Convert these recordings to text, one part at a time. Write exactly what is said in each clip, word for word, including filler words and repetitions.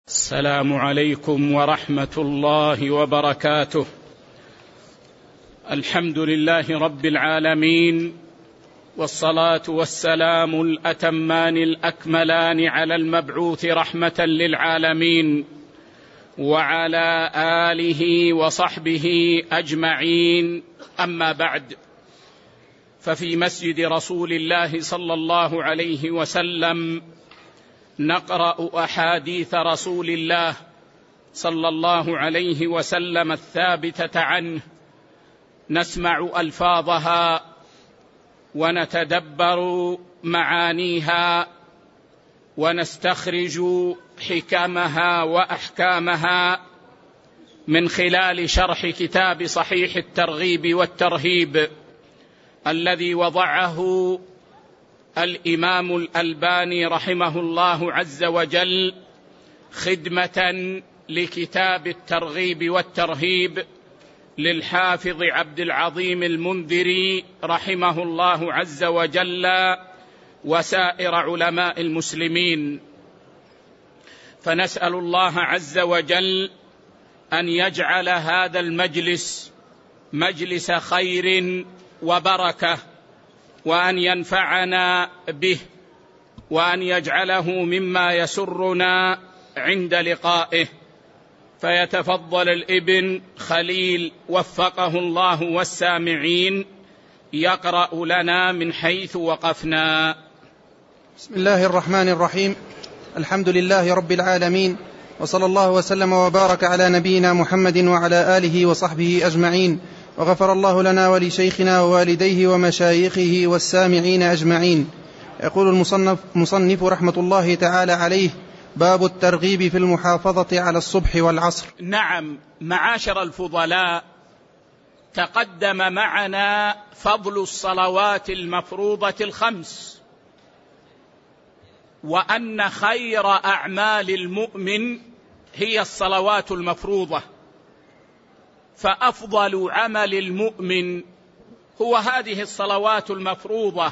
السلام عليكم ورحمة الله وبركاته. الحمد لله رب العالمين، والصلاة والسلام الأتمان الأكملان على المبعوث رحمة للعالمين وعلى آله وصحبه أجمعين. أما بعد، ففي مسجد رسول الله صلى الله عليه وسلم نقرأ أحاديث رسول الله صلى الله عليه وسلم الثابتة عنه، نسمع ألفاظها ونتدبر معانيها ونستخرج حكمها وأحكامها من خلال شرح كتاب صحيح الترغيب والترهيب الذي وضعه الإمام الألباني رحمه الله عز وجل خدمة لكتاب الترغيب والترهيب للحافظ عبد العظيم المنذري رحمه الله عز وجل وسائر علماء المسلمين. فنسأل الله عز وجل أن يجعل هذا المجلس مجلس خير وبركة، وأن ينفعنا به، وأن يجعله مما يسرنا عند لقائه. فيتفضل الابن خليل وفقه الله والسامعين يقرأ لنا من حيث وقفنا. بسم الله الرحمن الرحيم. الحمد لله رب العالمين، وصلى الله وسلم وبارك على نبينا محمد وعلى آله وصحبه أجمعين، وغفر الله لنا ولشيخنا ووالديه ومشايخه والسامعين أجمعين. يقول المصنف مصنف رحمة الله تعالى عليه: باب الترغيب في المحافظة على الصبح والعصر. نعم، معاشر الفضلاء، تقدم معنا فضل الصلوات المفروضة الخمس، وأن خير أعمال المؤمن هي الصلوات المفروضة، فأفضل عمل المؤمن هو هذه الصلوات المفروضة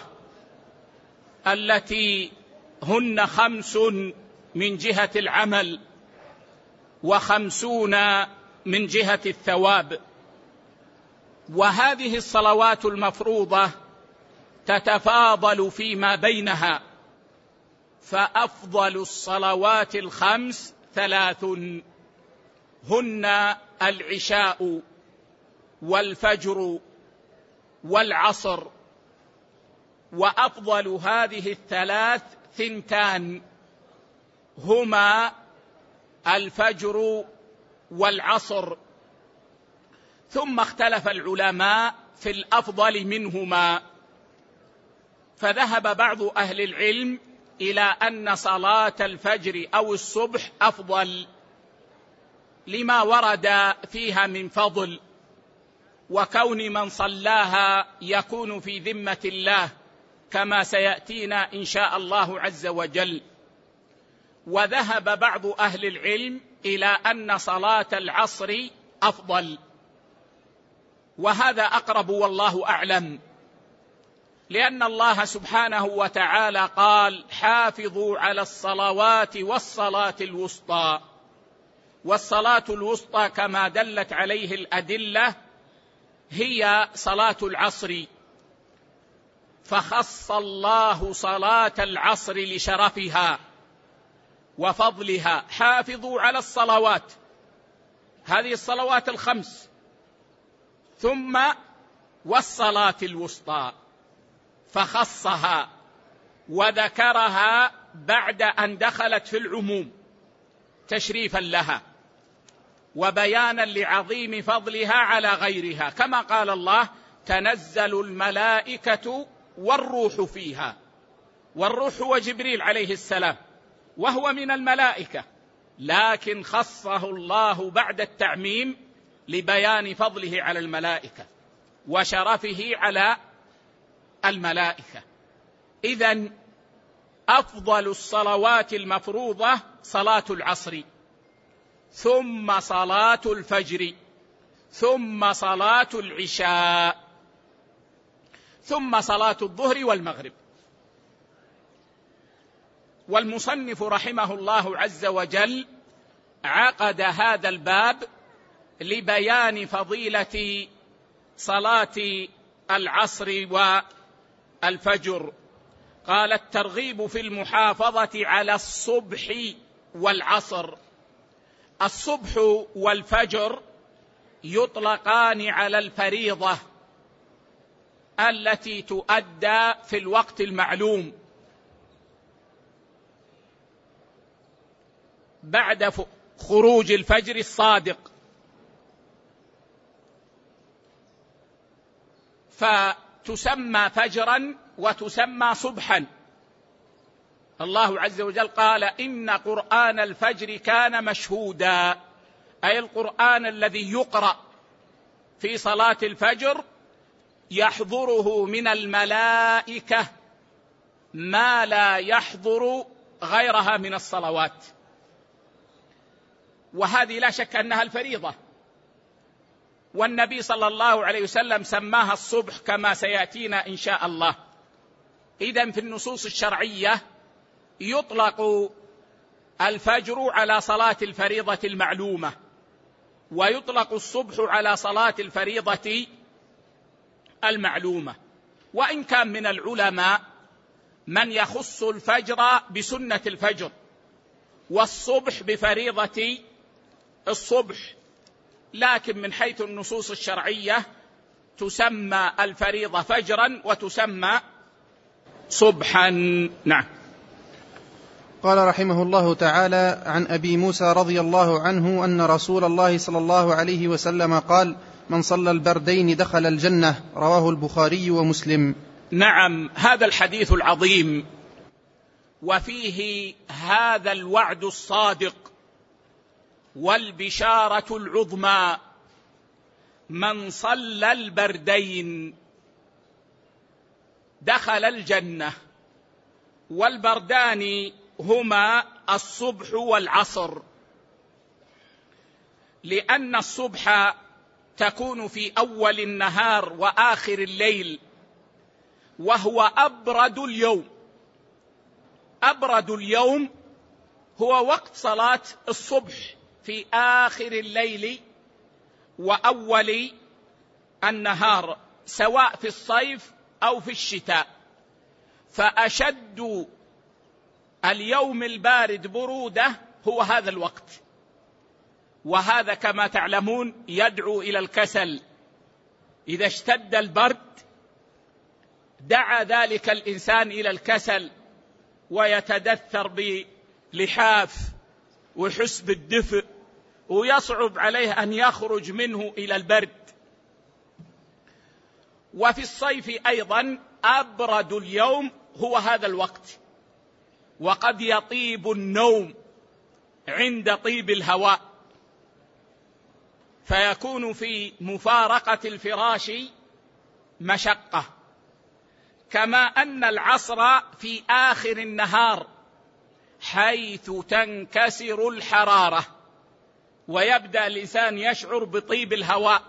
التي هن خمس من جهة العمل وخمسون من جهة الثواب. وهذه الصلوات المفروضة تتفاضل فيما بينها، فأفضل الصلوات الخمس ثلاث، هن العشاء والفجر والعصر، وأفضل هذه الثلاث ثنتان، هما الفجر والعصر. ثم اختلف العلماء في الأفضل منهما، فذهب بعض أهل العلم إلى أن صلاة الفجر أو الصبح أفضل لما ورد فيها من فضل، وكون من صلاها يكون في ذمة الله كما سيأتينا إن شاء الله عز وجل. وذهب بعض أهل العلم إلى أن صلاة العصر أفضل، وهذا أقرب والله أعلم، لأن الله سبحانه وتعالى قال: حافظوا على الصلوات والصلاة الوسطى. والصلاة الوسطى كما دلت عليه الأدلة هي صلاة العصر، فخص الله صلاة العصر لشرفها وفضلها: حافظوا على الصلوات، هذه الصلوات الخمس، ثم والصلاة الوسطى، فخصها وذكرها بعد أن دخلت في العموم تشريفا لها وبيانا لعظيم فضلها على غيرها، كما قال الله: تنزل الملائكة والروح فيها. والروح هو جبريل عليه السلام، وهو من الملائكة، لكن خصه الله بعد التعميم لبيان فضله على الملائكة وشرفه على الملائكة. إذن أفضل الصلوات المفروضة صلاة العصر، ثم صلاة الفجر، ثم صلاة العشاء، ثم صلاة الظهر والمغرب. والمصنف رحمه الله عز وجل عقد هذا الباب لبيان فضيلة صلاة العصر والفجر. قال: الترغيب في المحافظة على الصبح والعصر. الصبح والفجر يطلقان على الفريضة التي تؤدى في الوقت المعلوم بعد خروج الفجر الصادق، فتسمى فجرا وتسمى صبحا. الله عز وجل قال: إن قرآن الفجر كان مشهودا، أي القرآن الذي يقرأ في صلاة الفجر يحضره من الملائكة ما لا يحضر غيرها من الصلوات، وهذه لا شك أنها الفريضة. والنبي صلى الله عليه وسلم سماها الصبح كما سيأتينا إن شاء الله. إذن في النصوص الشرعية يطلق الفجر على صلاة الفريضة المعلومة، ويطلق الصبح على صلاة الفريضة المعلومة. وإن كان من العلماء من يخص الفجر بسنة الفجر والصبح بفريضة الصبح، لكن من حيث النصوص الشرعية تسمى الفريضة فجرا وتسمى صبحا. نعم. قال رحمه الله تعالى: عن أبي موسى رضي الله عنه أن رسول الله صلى الله عليه وسلم قال: من صلى البردين دخل الجنة. رواه البخاري ومسلم. نعم، هذا الحديث العظيم وفيه هذا الوعد الصادق والبشارة العظمى: من صلى البردين دخل الجنة. والبردان هما الصبح والعصر، لأن الصبح تكون في أول النهار وآخر الليل، وهو أبرد اليوم. أبرد اليوم هو وقت صلاة الصبح في آخر الليل وأول النهار، سواء في الصيف أو في الشتاء. فأشد اليوم البارد برودة هو هذا الوقت، وهذا كما تعلمون يدعو إلى الكسل. إذا اشتد البرد دعا ذلك الإنسان إلى الكسل، ويتدثر بلحاف وحس بالدفء، ويصعب عليه أن يخرج منه إلى البرد. وفي الصيف أيضا أبرد اليوم هو هذا الوقت، وقد يطيب النوم عند طيب الهواء، فيكون في مفارقة الفراش مشقة. كما أن العصر في آخر النهار حيث تنكسر الحرارة ويبدأ الإنسان يشعر بطيب الهواء.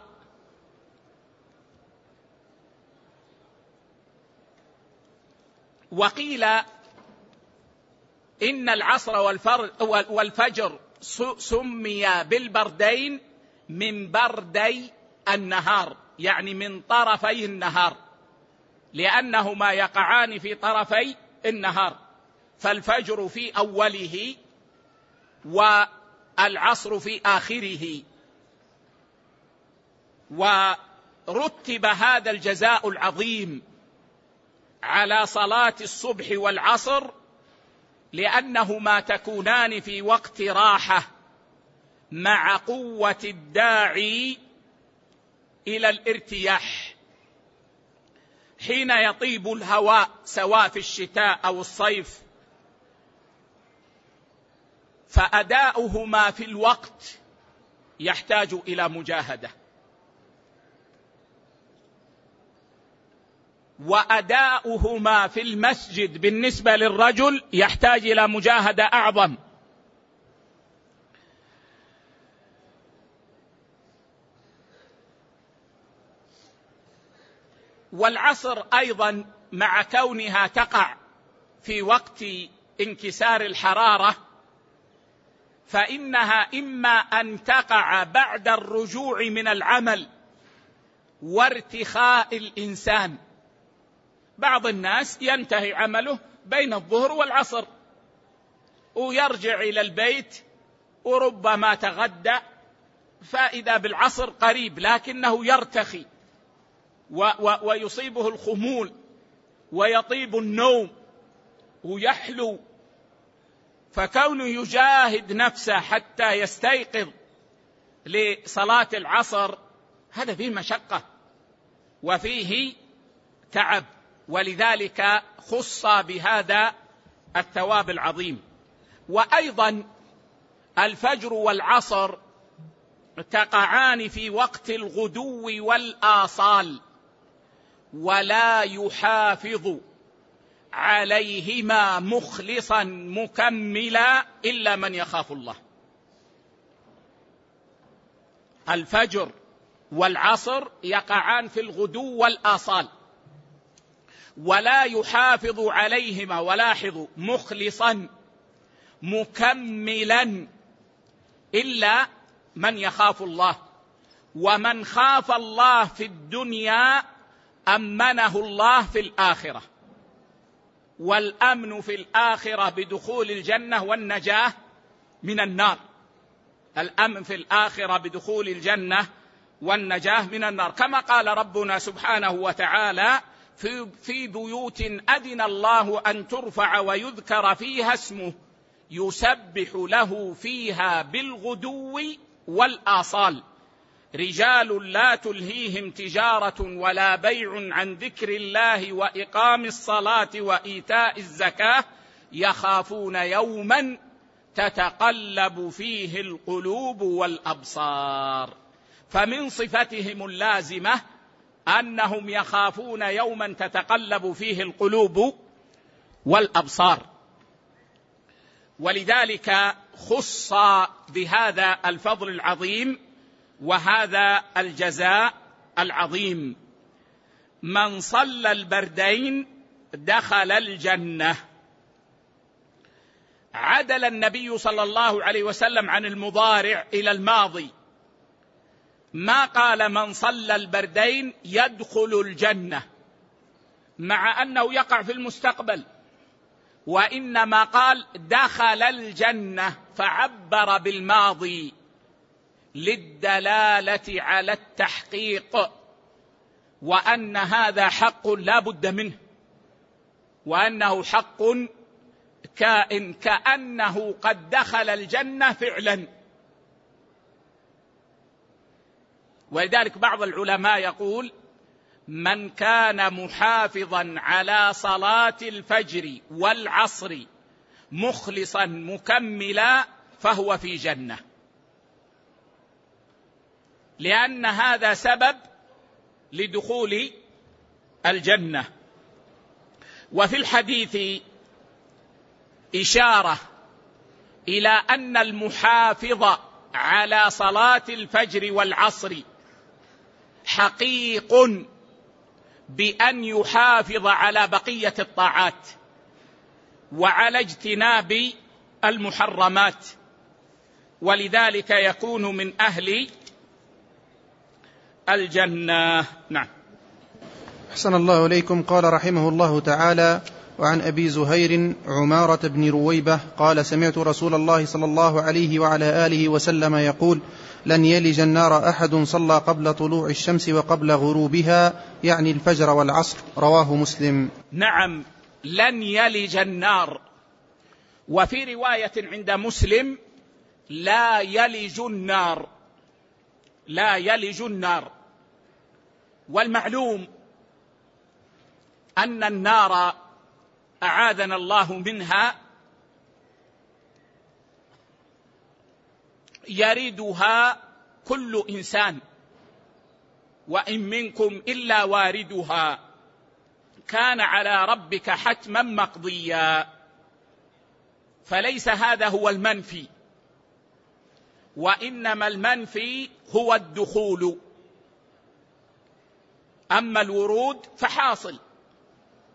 وقيل إن العصر والفجر سمي بالبردين من بردي النهار، يعني من طرفي النهار، لأنهما يقعان في طرفي النهار، فالفجر في أوله والعصر في آخره. ورتب هذا الجزاء العظيم على صلاة الصبح والعصر لأنهما تكونان في وقت راحة مع قوة الداعي إلى الارتياح، حين يطيب الهواء سواء في الشتاء أو الصيف. فأداؤهما في الوقت يحتاج إلى مجاهدة، وأداؤهما في المسجد بالنسبة للرجل يحتاج إلى مجاهدة أعظم. والعصر أيضا مع كونها تقع في وقت انكسار الحرارة فإنها إما أن تقع بعد الرجوع من العمل وارتخاء الإنسان. بعض الناس ينتهي عمله بين الظهر والعصر ويرجع إلى البيت وربما تغدى، فإذا بالعصر قريب لكنه يرتخي و و ويصيبه الخمول ويطيب النوم ويحلو، فكونه يجاهد نفسه حتى يستيقظ لصلاة العصر هذا فيه مشقة وفيه تعب، ولذلك خص بهذا الثواب العظيم. وأيضا الفجر والعصر تقعان في وقت الغدو والآصال، ولا يحافظ عليهما مخلصا مكملا إلا من يخاف الله. الفجر والعصر يقعان في الغدو والآصال، ولا يحافظ عليهما، ولاحظوا مخلصا مكملا إلا من يخاف الله. ومن خاف الله في الدنيا أمنه الله في الآخرة، والأمن في الآخرة بدخول الجنة والنجاة من النار. الأمن في الآخرة بدخول الجنة والنجاة من النار، كما قال ربنا سبحانه وتعالى في, في بيوت أذن الله أن ترفع ويذكر فيها اسمه يسبح له فيها بالغدو والآصال رجال لا تلهيهم تجارة ولا بيع عن ذكر الله وإقام الصلاة وإيتاء الزكاة يخافون يوما تتقلب فيه القلوب والأبصار. فمن صفتهم اللازمة أنهم يخافون يوما تتقلب فيه القلوب والأبصار، ولذلك خص بهذا الفضل العظيم وهذا الجزاء العظيم. من صلى البردين دخل الجنة. عدل النبي صلى الله عليه وسلم عن المضارع إلى الماضي، ما قال من صلى البردين يدخل الجنة مع أنه يقع في المستقبل، وإنما قال دخل الجنة، فعبر بالماضي للدلالة على التحقيق، وأن هذا حق لا بد منه، وأنه حق كائن كأنه قد دخل الجنة فعلا. ولذلك بعض العلماء يقول من كان محافظا على صلاة الفجر والعصر مخلصا مكملا فهو في جنة، لأن هذا سبب لدخول الجنة. وفي الحديث إشارة إلى أن المحافظ على صلاة الفجر والعصر حقيق بأن يحافظ على بقية الطاعات وعلى اجتناب المحرمات، ولذلك يكون من أهل الجنة. نعم. أحسن الله إليكم. قال رحمه الله تعالى: وعن أبي زهير عمارة بن رويبة قال: سمعت رسول الله صلى الله عليه وعلى آله وسلم يقول: لن يلج النار أحد صلى قبل طلوع الشمس وقبل غروبها، يعني الفجر والعصر. رواه مسلم. نعم، لن يلج النار. وفي رواية عند مسلم: لا يلج النار، لا يلج النار. والمعلوم أن النار أعاذنا الله منها يردها كل إنسان، وإن منكم إلا واردها كان على ربك حتما مقضيا. فليس هذا هو المنفي، وإنما المنفي هو الدخول، أما الورود فحاصل.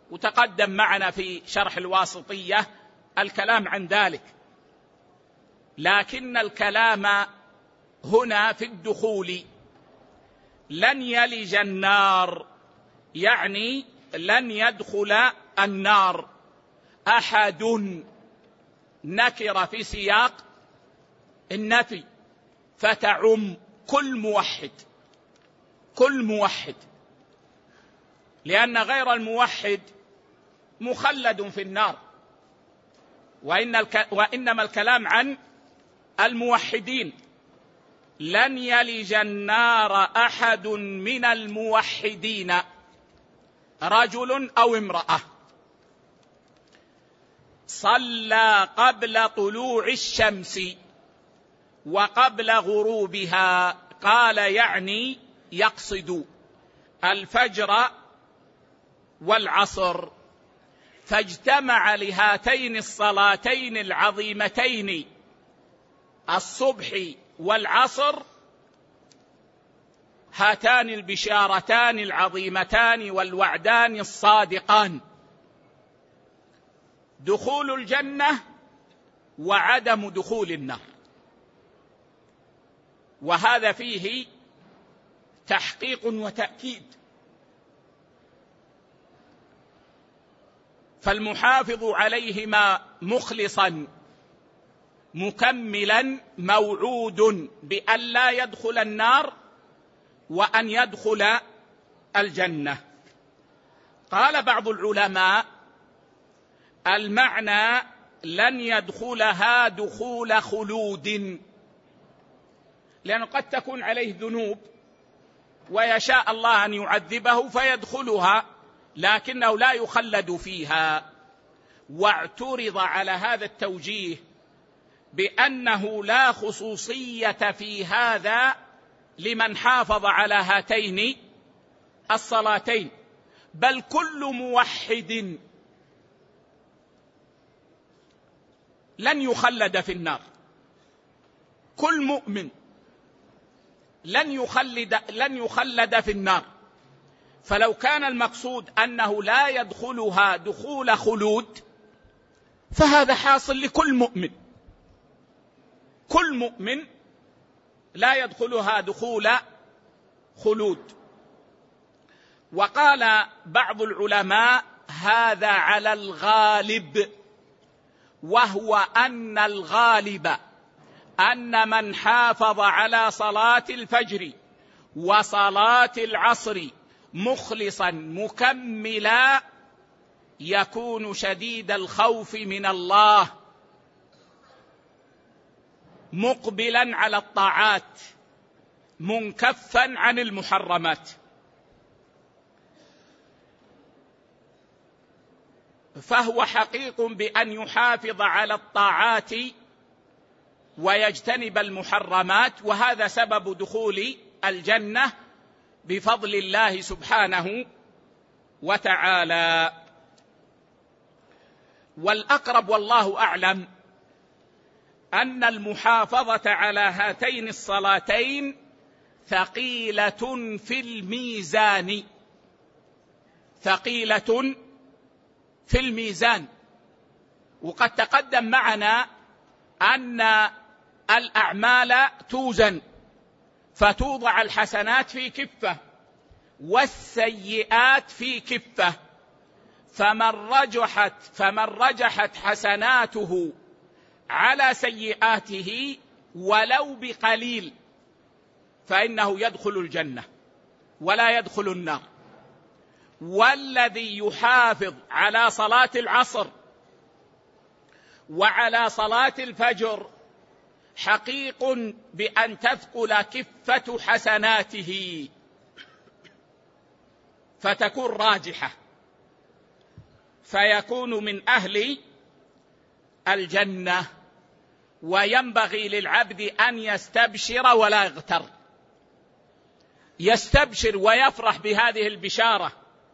وتقدم معنا في شرح الواسطية الكلام عن ذلك. لكن الكلام هنا في الدخول. لن يلج النار يعني لن يدخل النار أحد، نكر في سياق النفي فتعم كل موحد، كل موحد، لأن غير الموحد مخلد في النار، وإن الك... وإنما الكلام عن الموحدين. لن يلج النار أحد من الموحدين، رجل أو امرأة. صلى قبل طلوع الشمس وقبل غروبها، قال يعني يقصد الفجر والعصر، فاجتمع لهاتين الصلاتين العظيمتين الصبح والعصر هاتان البشارتان العظيمتان والوعدان الصادقان: دخول الجنة وعدم دخول النار. وهذا فيه تحقيق وتأكيد. فالمحافظ عليهما مخلصا مكملا موعود بأن لا يدخل النار وأن يدخل الجنة. قال بعض العلماء: المعنى لن يدخلها دخول خلود، لأنه قد تكون عليه ذنوب ويشاء الله أن يعذبه فيدخلها، لكنه لا يخلد فيها. واعترض على هذا التوجيه بأنه لا خصوصية في هذا لمن حافظ على هاتين الصلاتين، بل كل موحد لن يخلد في النار، كل مؤمن لن يخلد لن يخلد في النار. فلو كان المقصود أنه لا يدخلها دخول خلود فهذا حاصل لكل مؤمن، كل مؤمن لا يدخلها دخول خلود. وقال بعض العلماء: هذا على الغالب، وهو أن الغالب أن من حافظ على صلاة الفجر وصلاة العصر مخلصا مكملا يكون شديد الخوف من الله، مقبلا على الطاعات، منكفا عن المحرمات. فهو حقيق بأن يحافظ على الطاعات ويجتنب المحرمات، وهذا سبب دخول الجنة بفضل الله سبحانه وتعالى. والأقرب والله أعلم أن المحافظة على هاتين الصلاتين ثقيلة في الميزان، ثقيلة في الميزان. وقد تقدم معنا أن الأعمال توزن، فتوضع الحسنات في كفة والسيئات في كفة، فمن رجحت فمن رجحت حسناته على سيئاته ولو بقليل فإنه يدخل الجنة ولا يدخل النار. والذي يحافظ على صلاة العصر وعلى صلاة الفجر حقيق بأن تثقل كفة حسناته فتكون راجحة، فيكون من أهل الجنة. وينبغي للعبد أن يستبشر ولا يغتر، يستبشر ويفرح بهذه البشارة،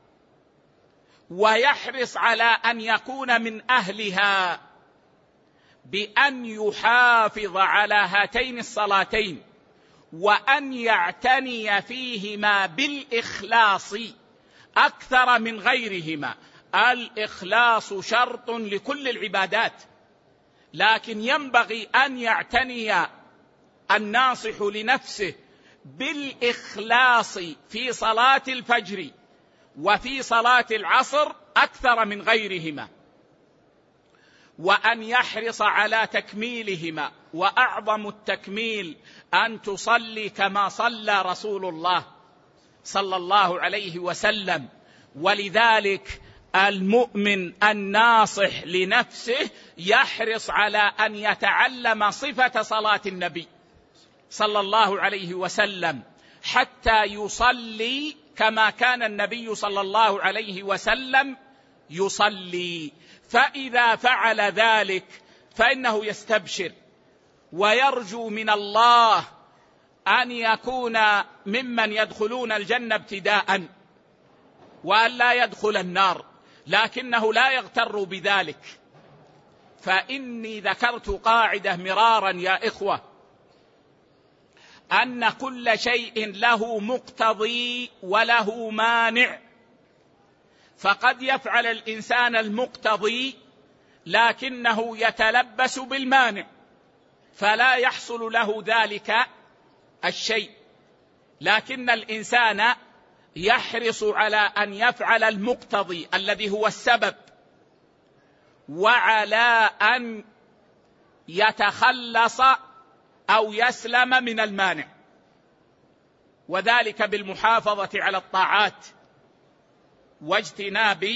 ويحرص على أن يكون من أهلها بأن يحافظ على هاتين الصلاتين، وأن يعتني فيهما بالإخلاص أكثر من غيرهما. الإخلاص شرط لكل العبادات، لكن ينبغي أن يعتني الناصح لنفسه بالإخلاص في صلاة الفجر وفي صلاة العصر أكثر من غيرهما، وأن يحرص على تكميلهما. وأعظم التكميل أن تصلي كما صلى رسول الله صلى الله عليه وسلم. ولذلك المؤمن الناصح لنفسه يحرص على أن يتعلم صفة صلاة النبي صلى الله عليه وسلم حتى يصلي كما كان النبي صلى الله عليه وسلم يصلي. فإذا فعل ذلك فإنه يستبشر ويرجو من الله أن يكون ممن يدخلون الجنة ابتداء وأن لا يدخل النار، لكنه لا يغتر بذلك. فإني ذكرت قاعدة مرارا يا إخوة، أن كل شيء له مقتضي وله مانع. فقد يفعل الإنسان المقتضي لكنه يتلبس بالمانع فلا يحصل له ذلك الشيء، لكن الإنسان يحرص على أن يفعل المقتضي الذي هو السبب، وعلى أن يتخلص أو يسلم من المانع، وذلك بالمحافظة على الطاعات واجتناب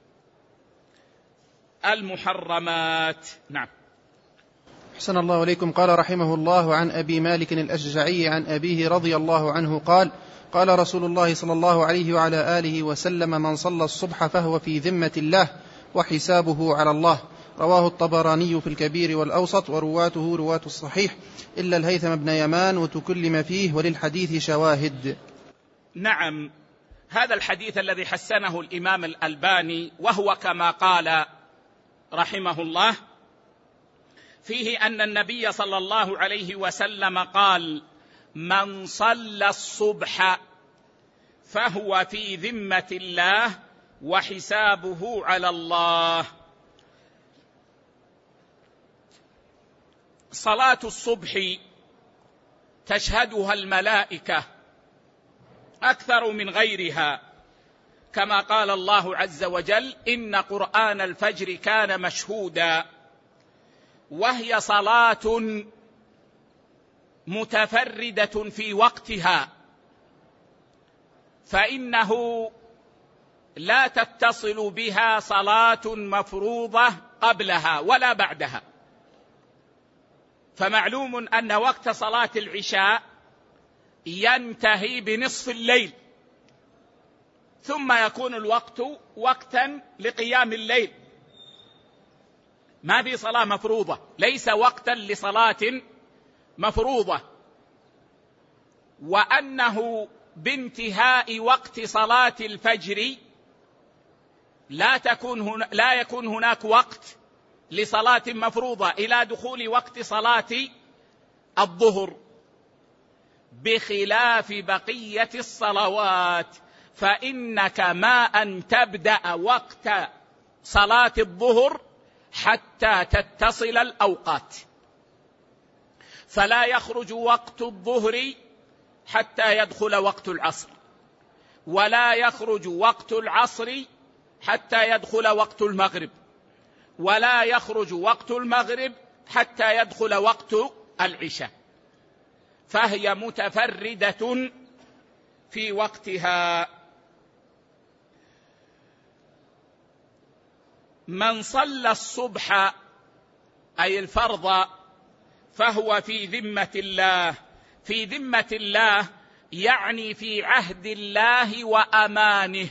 المحرمات. نعم. أحسن الله إليكم. قال رحمه الله عن أبي مالك الأشجعي عن أبيه رضي الله عنه قال: قال رسول الله صلى الله عليه وعلى آله وسلم: من صلى الصبح فهو في ذمة الله وحسابه على الله. رواه الطبراني في الكبير والأوسط، ورواته رواة الصحيح إلا الهيثم بن يمان وتكلم فيه، وللحديث شواهد. نعم، هذا الحديث الذي حسنه الإمام الألباني وهو كما قال رحمه الله فيه أن النبي صلى الله عليه وسلم قال: من صلى الصبح فهو في ذمة الله وحسابه على الله. صلاة الصبح تشهدها الملائكة أكثر من غيرها، كما قال الله عز وجل: إن قرآن الفجر كان مشهودا. وهي صلاة متفردة في وقتها، فإنه لا تتصل بها صلاة مفروضة قبلها ولا بعدها. فمعلوم أن وقت صلاة العشاء ينتهي بنصف الليل، ثم يكون الوقت وقتا لقيام الليل، ما في صلاة مفروضة، ليس وقتا لصلاة مفروضة. وأنه بانتهاء وقت صلاة الفجر لا تكون هنا لا يكون هناك وقت لصلاة مفروضة إلى دخول وقت صلاة الظهر، بخلاف بقية الصلوات، فإنك ما أن تبدأ وقت صلاة الظهر حتى تتصل الأوقات، فلا يخرج وقت الظهر حتى يدخل وقت العصر، ولا يخرج وقت العصر حتى يدخل وقت المغرب، ولا يخرج وقت المغرب حتى يدخل وقت العشاء، فهي متفردة في وقتها. من صلى الصبح أي الفرض فهو في ذمة الله. في ذمة الله يعني في عهد الله وأمانه،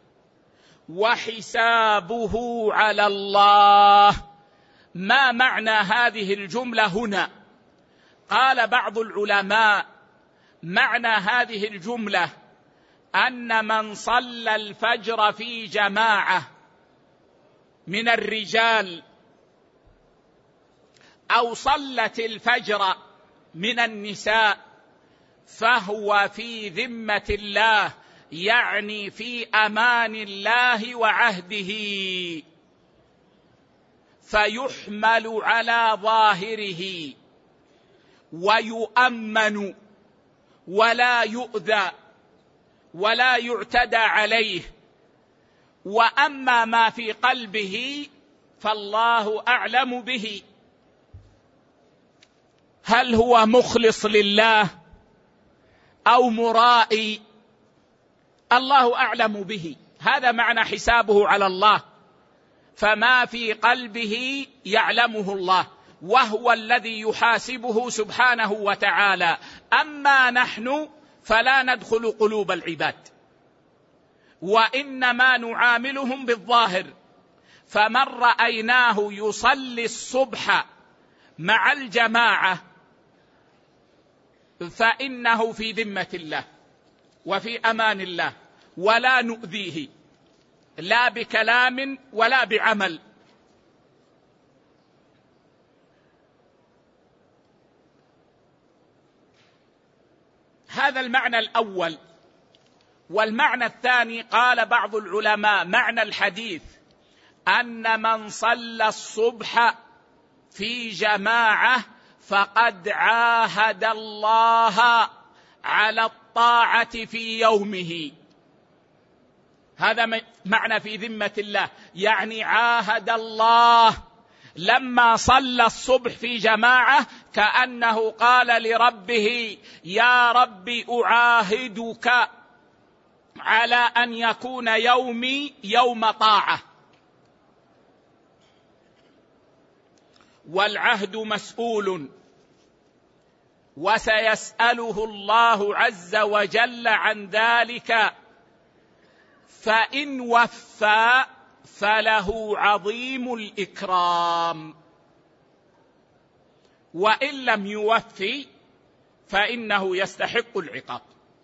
وحسابه على الله. ما معنى هذه الجملة هنا؟ قال بعض العلماء: معنى هذه الجملة أن من صلى الفجر في جماعة من الرجال أو صلت الفجر من النساء فهو في ذمة الله، يعني في أمان الله وعهده. فيحمل على ظاهره ويؤمن ولا يؤذى ولا يعتدى عليه. وأما ما في قلبه فالله أعلم به، هل هو مخلص لله أو مرائي؟ الله أعلم به، هذا معنى حسابه على الله. فما في قلبه يعلمه الله، وهو الذي يحاسبه سبحانه وتعالى. أما نحن فلا ندخل قلوب العباد، وإنما نعاملهم بالظاهر. فمن رأيناه يصلي الصبح مع الجماعة فإنه في ذمة الله وفي أمان الله، ولا نؤذيه لا بكلام ولا بعمل. هذا المعنى الأول. والمعنى الثاني، قال بعض العلماء معنى الحديث أن من صلى الصبح في جماعة فقد عاهد الله على الطاعة في يومه. هذا معنى في ذمة الله، يعني عاهد الله لما صلى الصبح في جماعة، كأنه قال لربه: يا رب أعاهدك على أن يكون يومي يوم طاعة. والعهد مسؤول، وسيسأله الله عز وجل عن ذلك، فإن وفى فله عظيم الإكرام، وإن لم يوفي فإنه يستحق العقاب.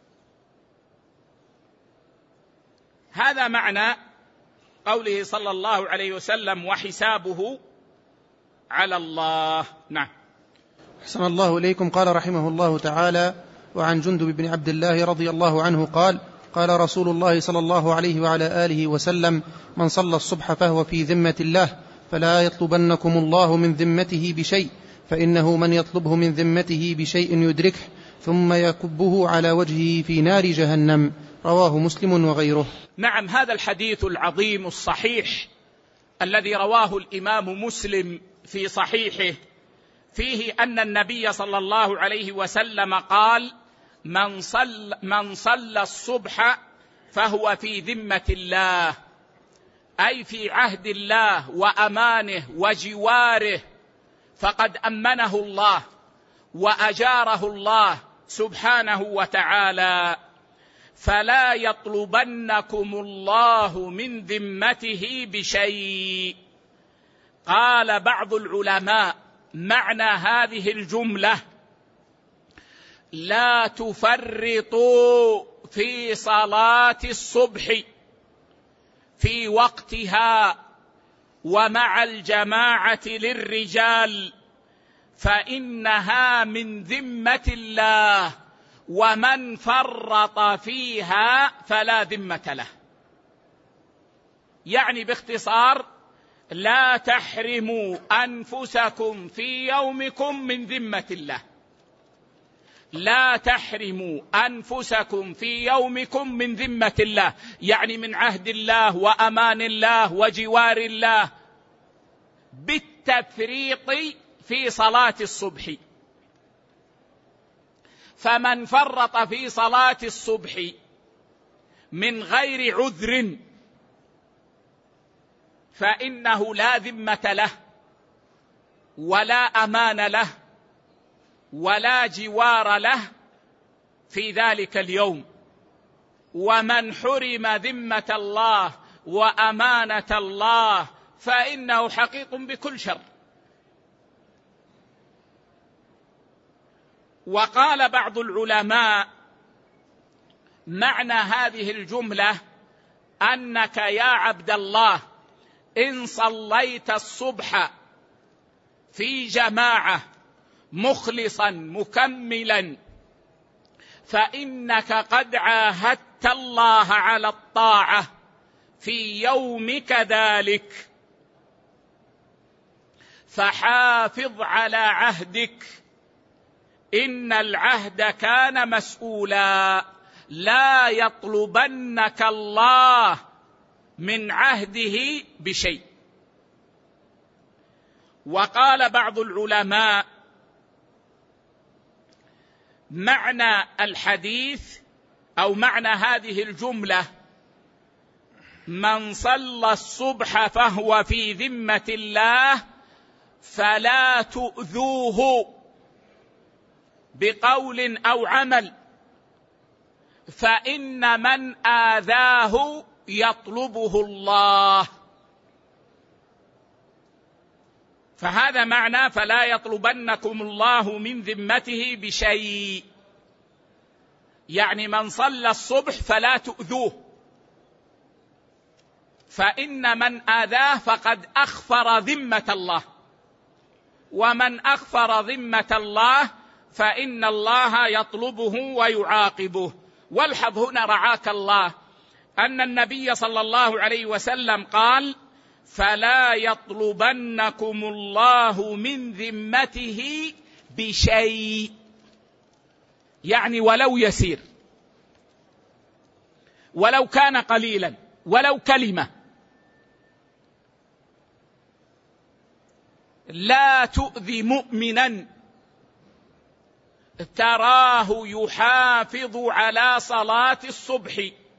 هذا معنى قوله صلى الله عليه وسلم: وحسابه على الله. نعم. أحسن الله إليكم. قال رحمه الله تعالى: وعن جندب بن عبد الله رضي الله عنه قال: قال رسول الله صلى الله عليه وعلى آله وسلم: من صلى الصبح فهو في ذمة الله، فلا يطلبنكم الله من ذمته بشيء، فإنه من يطلبه من ذمته بشيء يدركه ثم يكبه على وجهه في نار جهنم. رواه مسلم وغيره. نعم، هذا الحديث العظيم الصحيح الذي رواه الإمام مسلم في صحيحه فيه أن النبي صلى الله عليه وسلم قال: من صلى, من صلى الصبح فهو في ذمة الله، أي في عهد الله وأمانه وجواره، فقد أمنه الله وأجاره الله سبحانه وتعالى، فلا يطلبنكم الله من ذمته بشيء. قال بعض العلماء: معنى هذه الجملة: لا تفرطوا في صلاة الصبح في وقتها ومع الجماعة للرجال، فإنها من ذمة الله، ومن فرط فيها فلا ذمة له. يعني باختصار: لا تحرموا أنفسكم في يومكم من ذمة الله، لا تحرموا أنفسكم في يومكم من ذمة الله، يعني من عهد الله وأمان الله وجوار الله، بالتفريط في صلاة الصبح. فمن فرط في صلاة الصبح من غير عذر فإنه لا ذمة له ولا أمان له ولا جوار له في ذلك اليوم. ومن حرم ذمة الله وأمانة الله فإنه حقيق بكل شر. وقال بعض العلماء: معنى هذه الجملة أنك يا عبد الله إن صليت الصبح في جماعة مخلصا مكملا فإنك قد عاهدت الله على الطاعة في يومك ذلك، فحافظ على عهدك، إن العهد كان مسؤولا، لا يطلبنك الله من عهده بشيء. وقال بعض العلماء: معنى الحديث أو معنى هذه الجملة: من صلى الصبح فهو في ذمة الله فلا تؤذوه بقول أو عمل، فإن من آذاه يطلبه الله. فهذا معنى فلا يطلبنكم الله من ذمته بشيء، يعني من صلى الصبح فلا تؤذوه، فإن من آذاه فقد أخفر ذمة الله، ومن أخفر ذمة الله فإن الله يطلبه ويعاقبه. والحظ هنا رعاك الله أن النبي صلى الله عليه وسلم قال: فلا يطلبنكم الله من ذمته بشيء، يعني ولو يسير، ولو كان قليلا، ولو كلمة. لا تؤذي مؤمنا تراه يحافظ على صلاة الصبح.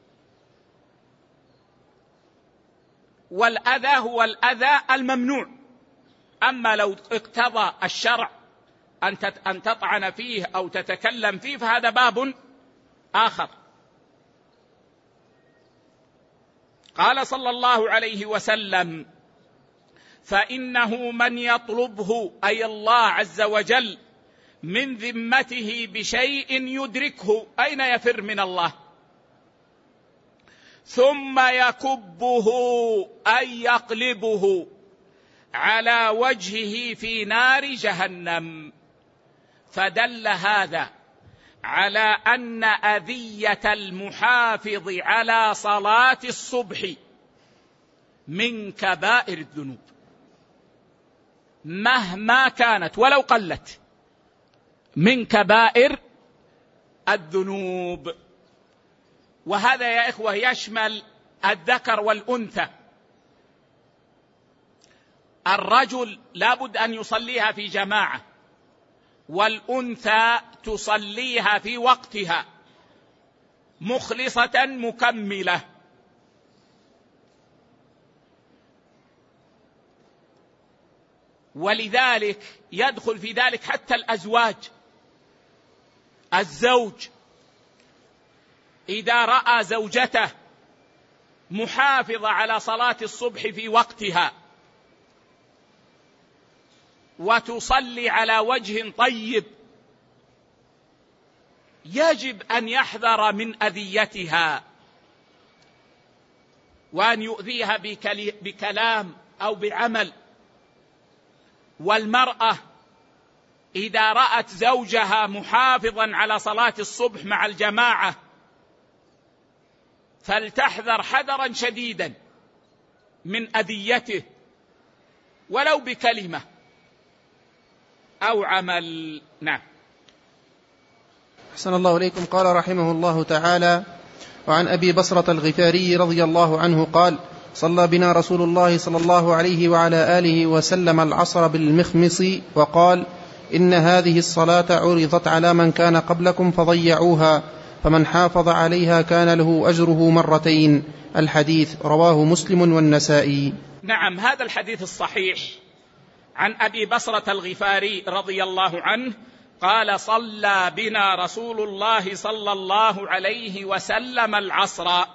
والأذى هو الأذى الممنوع، أما لو اقتضى الشرع أن تطعن فيه أو تتكلم فيه فهذا باب آخر. قال صلى الله عليه وسلم: فإنه من يطلبه، أي الله عز وجل، من ذمته بشيء يدركه، أين يفر من الله، ثم يكبه أي يقلبه على وجهه في نار جهنم. فدل هذا على أن أذية المحافظ على صلاة الصبح من كبائر الذنوب مهما كانت ولو قلت، من كبائر الذنوب. وهذا يا إخوة يشمل الذكر والأنثى. الرجل لابد أن يصليها في جماعة، والأنثى تصليها في وقتها مخلصة مكملة. ولذلك يدخل في ذلك حتى الأزواج. الزوج إذا رأى زوجته محافظة على صلاة الصبح في وقتها وتصلي على وجه طيب، يجب أن يحذر من أذيتها وأن يؤذيها بكلام أو بعمل. والمرأة إذا رأت زوجها محافظا على صلاة الصبح مع الجماعة فلتحذر حذرا شديدا من أذيته ولو بكلمة أو عمل. نعم. أحسن الله إليكم. قال رحمه الله تعالى: وعن أبي بصرة الغفاري رضي الله عنه قال: صلى بنا رسول الله صلى الله عليه وعلى آله وسلم العصر بالمخمص، وقال: إن هذه الصلاة عرضت على من كان قبلكم فضيعوها، فمن حافظ عليها كان له أجره مرتين. الحديث رواه مسلم والنسائي. نعم، هذا الحديث الصحيح عن أبي بصرة الغفاري رضي الله عنه قال: صلى بنا رسول الله صلى الله عليه وسلم العصر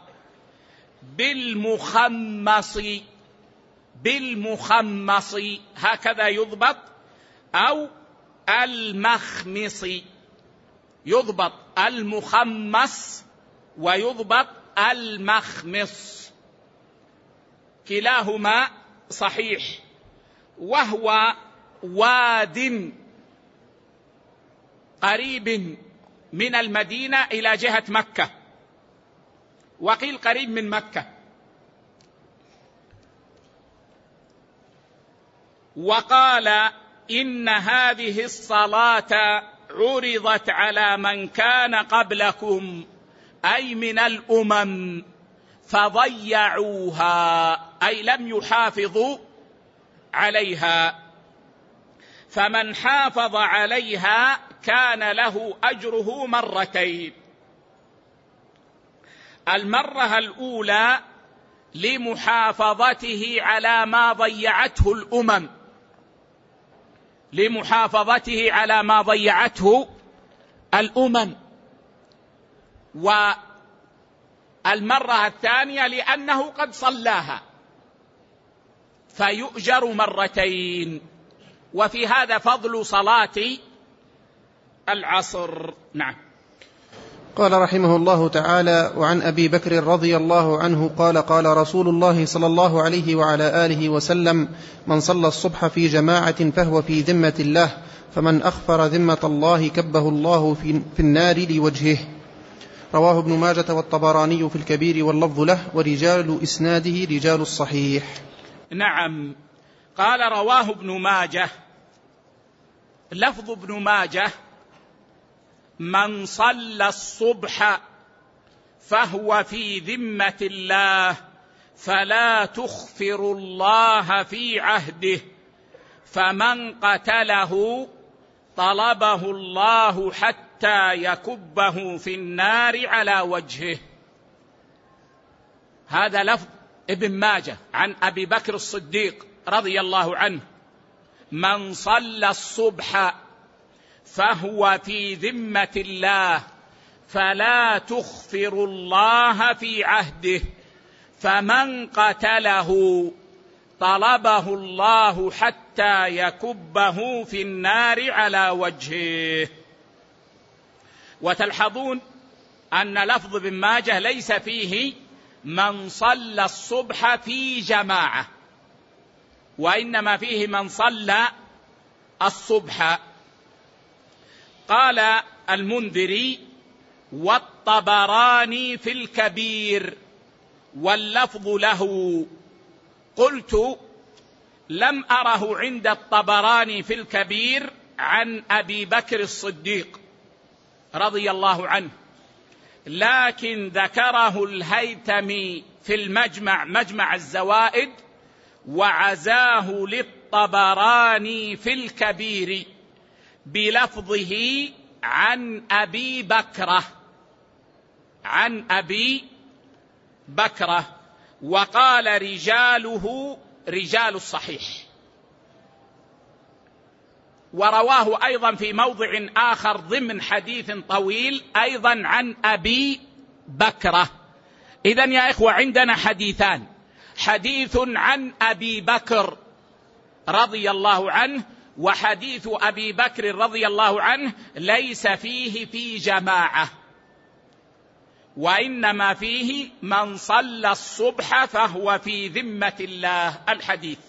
بالمخمص. بالمخمص هكذا يضبط، أو المخمص، يضبط المخمص ويضبط المخمص، كلاهما صحيح. وهو واد قريب من المدينة إلى جهة مكة، وقيل قريب من مكة. وقال إن هذه الصلاة عرضت على من كان قبلكم أي من الأمم فضيعوها، أي لم يحافظوا عليها، فمن حافظ عليها كان له أجره مرتين. المرة الأولى لمحافظته على ما ضيعته الأمم، لمحافظته على ما ضيعته الأمم، والمرة الثانية لأنه قد صلاها فيؤجر مرتين. وفي هذا فضل صلاة العصر. نعم. قال رحمه الله تعالى: وعن أبي بكر رضي الله عنه قال: قال رسول الله صلى الله عليه وعلى آله وسلم: من صلى الصبح في جماعة فهو في ذمة الله، فمن أخفر ذمة الله كبه الله في النار لوجهه. رواه ابن ماجة والطبراني في الكبير واللفظ له، ورجال إسناده رجال الصحيح. نعم. قال رواه ابن ماجة، لفظ ابن ماجة: من صلى الصبح فهو في ذمة الله فلا تخفر الله في عهده، فمن قتله طلبه الله حتى يكبه في النار على وجهه. هذا لفظ ابن ماجه عن أبي بكر الصديق رضي الله عنه: من صلى الصبح فهو في ذمة الله فلا تخفر الله في عهده، فمن قتله طلبه الله حتى يكبه في النار على وجهه. وتلحظون أن لفظ ابن ماجه ليس فيه من صلى الصبح في جماعة، وإنما فيه من صلى الصبح. قال المنذري: والطبراني في الكبير واللفظ له. قلت: لم أره عند الطبراني في الكبير عن أبي بكر الصديق رضي الله عنه، لكن ذكره الهيثمي في المجمع مجمع الزوائد، وعزاه للطبراني في الكبير بلفظه عن أبي بكرة عن أبي بكرة وقال: رجاله رجال الصحيح. ورواه أيضا في موضع آخر ضمن حديث طويل أيضا عن أبي بكرة. إذن يا إخوة عندنا حديثان: حديث عن أبي بكر رضي الله عنه، وحديث أبي بكر رضي الله عنه ليس فيه في جماعة، وإنما فيه من صلى الصبح فهو في ذمة الله الحديث.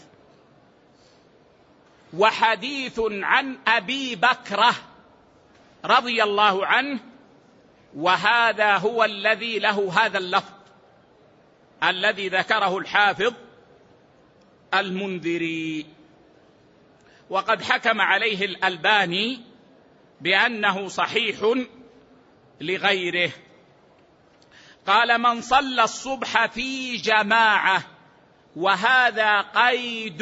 وحديث عن أبي بكرة رضي الله عنه، وهذا هو الذي له هذا اللفظ الذي ذكره الحافظ المنذري، وقد حكم عليه الألباني بأنه صحيح لغيره. قال: من صلى الصبح في جماعة، وهذا قيد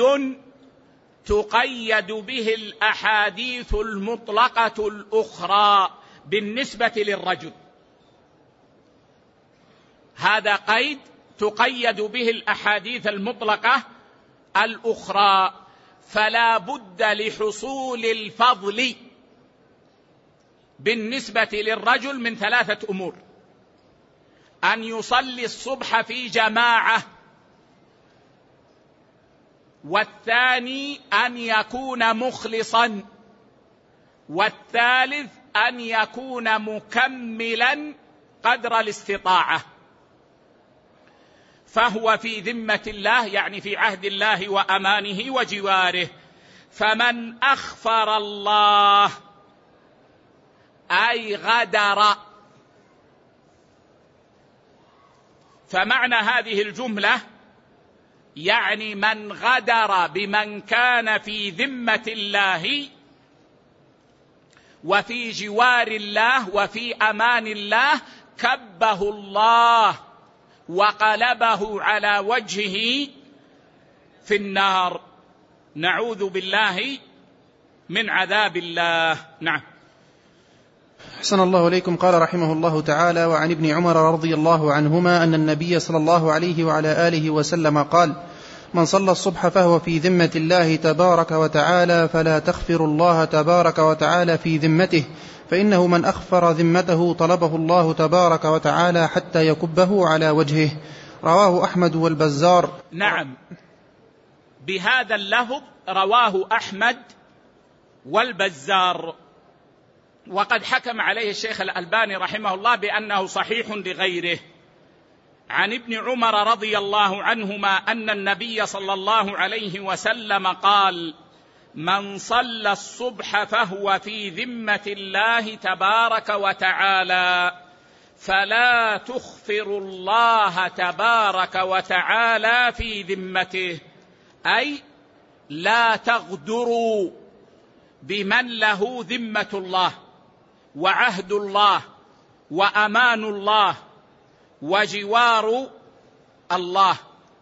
تقيد به الأحاديث المطلقة الأخرى بالنسبة للرجل. هذا قيد تقيد به الأحاديث المطلقة الأخرى، فلا بد لحصول الفضل بالنسبة للرجل من ثلاثة أمور: أن يصلي الصبح في جماعة، والثاني أن يكون مخلصا، والثالث أن يكون مكملا قدر الاستطاعة. فهو في ذمة الله، يعني في عهد الله وأمانه وجواره. فمن أخفر الله أي غدر. فمعنى هذه الجملة يعني من غدر بمن كان في ذمة الله وفي جوار الله وفي أمان الله كبه الله وقلبه على وجهه في النار، نعوذ بالله من عذاب الله. نعم. أحسن الله إليكم. قال رحمه الله تعالى: وعن ابن عمر رضي الله عنهما أن النبي صلى الله عليه وعلى آله وسلم قال: من صلى الصبح فهو في ذمة الله تبارك وتعالى فلا تغفر الله تبارك وتعالى في ذمته، فإنه من أخفر ذمته طلبه الله تبارك وتعالى حتى يكبه على وجهه. رواه أحمد والبزار. نعم، بهذا اللفظ رواه أحمد والبزار، وقد حكم عليه الشيخ الألباني رحمه الله بأنه صحيح لغيره. عن ابن عمر رضي الله عنهما أن النبي صلى الله عليه وسلم قال: من صلى الصبح فهو في ذمة الله تبارك وتعالى فلا تخفر الله تبارك وتعالى في ذمته، أي لا تغدروا بمن له ذمة الله وعهد الله وأمان الله وجوار الله،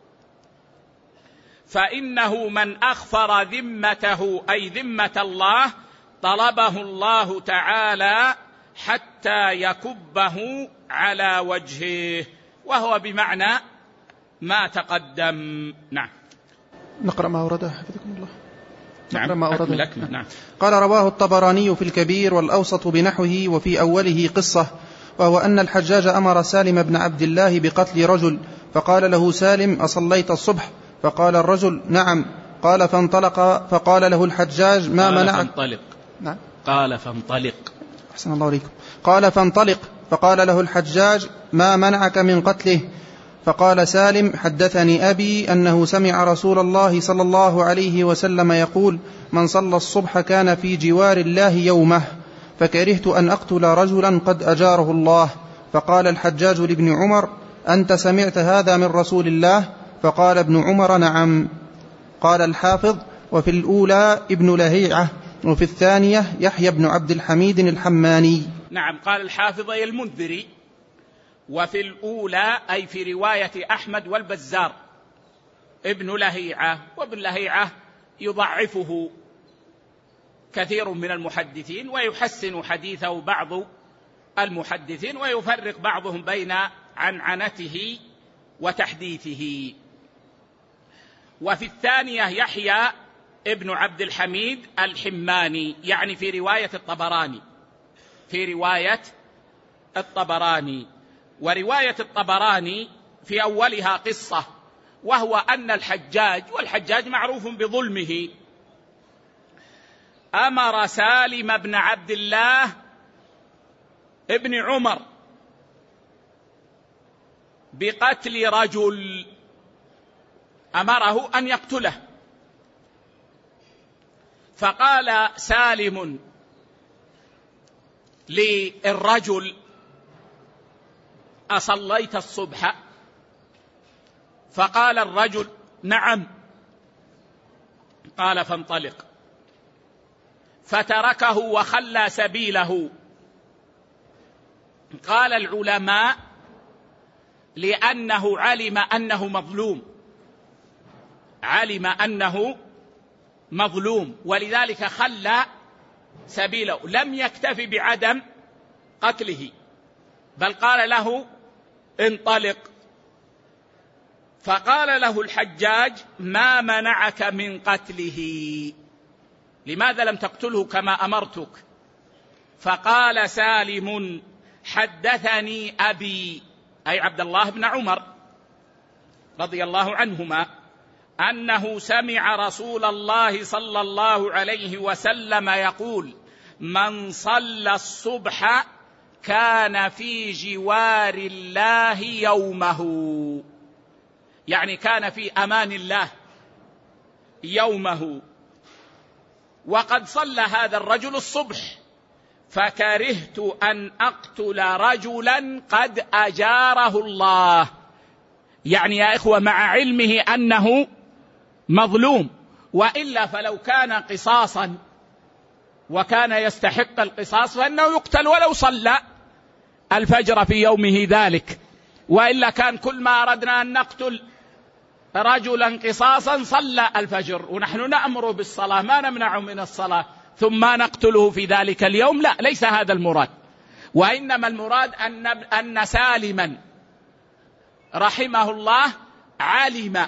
فإنه من أخفر ذمته أي ذمة الله طلبه الله تعالى حتى يكبه على وجهه، وهو بمعنى ما تقدم. نعم. نقرأ ما أورده حفظكم الله. نعم. ما أورده. نعم. نعم. قال: رواه الطبراني في الكبير والأوسط بنحوه، وفي أوله قصة، وهو أن الحجاج أمر سالم بن عبد الله بقتل رجل، فقال له سالم: أصليت الصبح؟ فقال الرجل: نعم. قال: فانطلق، فقال له الحجاج: ما قال منعك؟ فانطلق. نعم. قال فانطلق. أحسن الله عليكم. قال: فانطلق. فقال له الحجاج: ما منعك من قتله؟ فقال سالم: حدثني أبي أنه سمع رسول الله صلى الله عليه وسلم يقول: من صلى الصبح كان في جوار الله يومه، فكرهت أن أقتل رجلا قد أجاره الله. فقال الحجاج لابن عمر: أنت سمعت هذا من رسول الله؟ فقال ابن عمر: نعم. قال الحافظ: وفي الأولى ابن لهيعة، وفي الثانية يحيى بن عبد الحميد الحماني. نعم. قال الحافظ أي المنذري: وفي الأولى أي في رواية أحمد والبزار ابن لهيعة، وابن لهيعة يضعفه كثير من المحدثين ويحسن حديثه بعض المحدثين، ويفرق بعضهم بين عنعنته وتحديثه. وفي الثانية يحيى ابن عبد الحميد الحماني، يعني في رواية الطبراني، في رواية الطبراني. ورواية الطبراني في أولها قصة، وهو أن الحجاج، والحجاج معروف بظلمه، أمر سالم بن عبد الله ابن عمر بقتل رجل، أمره أن يقتله. فقال سالم للرجل: أصليت الصبح؟ فقال الرجل: نعم. قال: فانطلق. فتركه وخلى سبيله. قال العلماء: لأنه علم أنه مظلوم، علم أنه مظلوم، ولذلك خلى سبيله، لم يكتف بعدم قتله، بل قال له: انطلق. فقال له الحجاج: ما منعك من قتله؟ لماذا لم تقتله كما أمرتك؟ فقال سالم: حدثني أبي، أي عبد الله بن عمر رضي الله عنهما، أنه سمع رسول الله صلى الله عليه وسلم يقول: من صلى الصبح كان في جوار الله يومه، يعني كان في أمان الله يومه. وقد صلى هذا الرجل الصبح، فكرهت أن أقتل رجلا قد أجاره الله، يعني يا إخوة مع علمه أنه مظلوم، وإلا فلو كان قصاصا وكان يستحق القصاص فإنه يقتل ولو صلى الفجر في يومه ذلك، وإلا كان كل ما أردنا أن نقتل رجلا قصاصا صلى الفجر ونحن نأمر بالصلاة ما نمنع من الصلاة ثم نقتله في ذلك اليوم، لا، ليس هذا المراد. وإنما المراد أن, أن سالما رحمه الله علم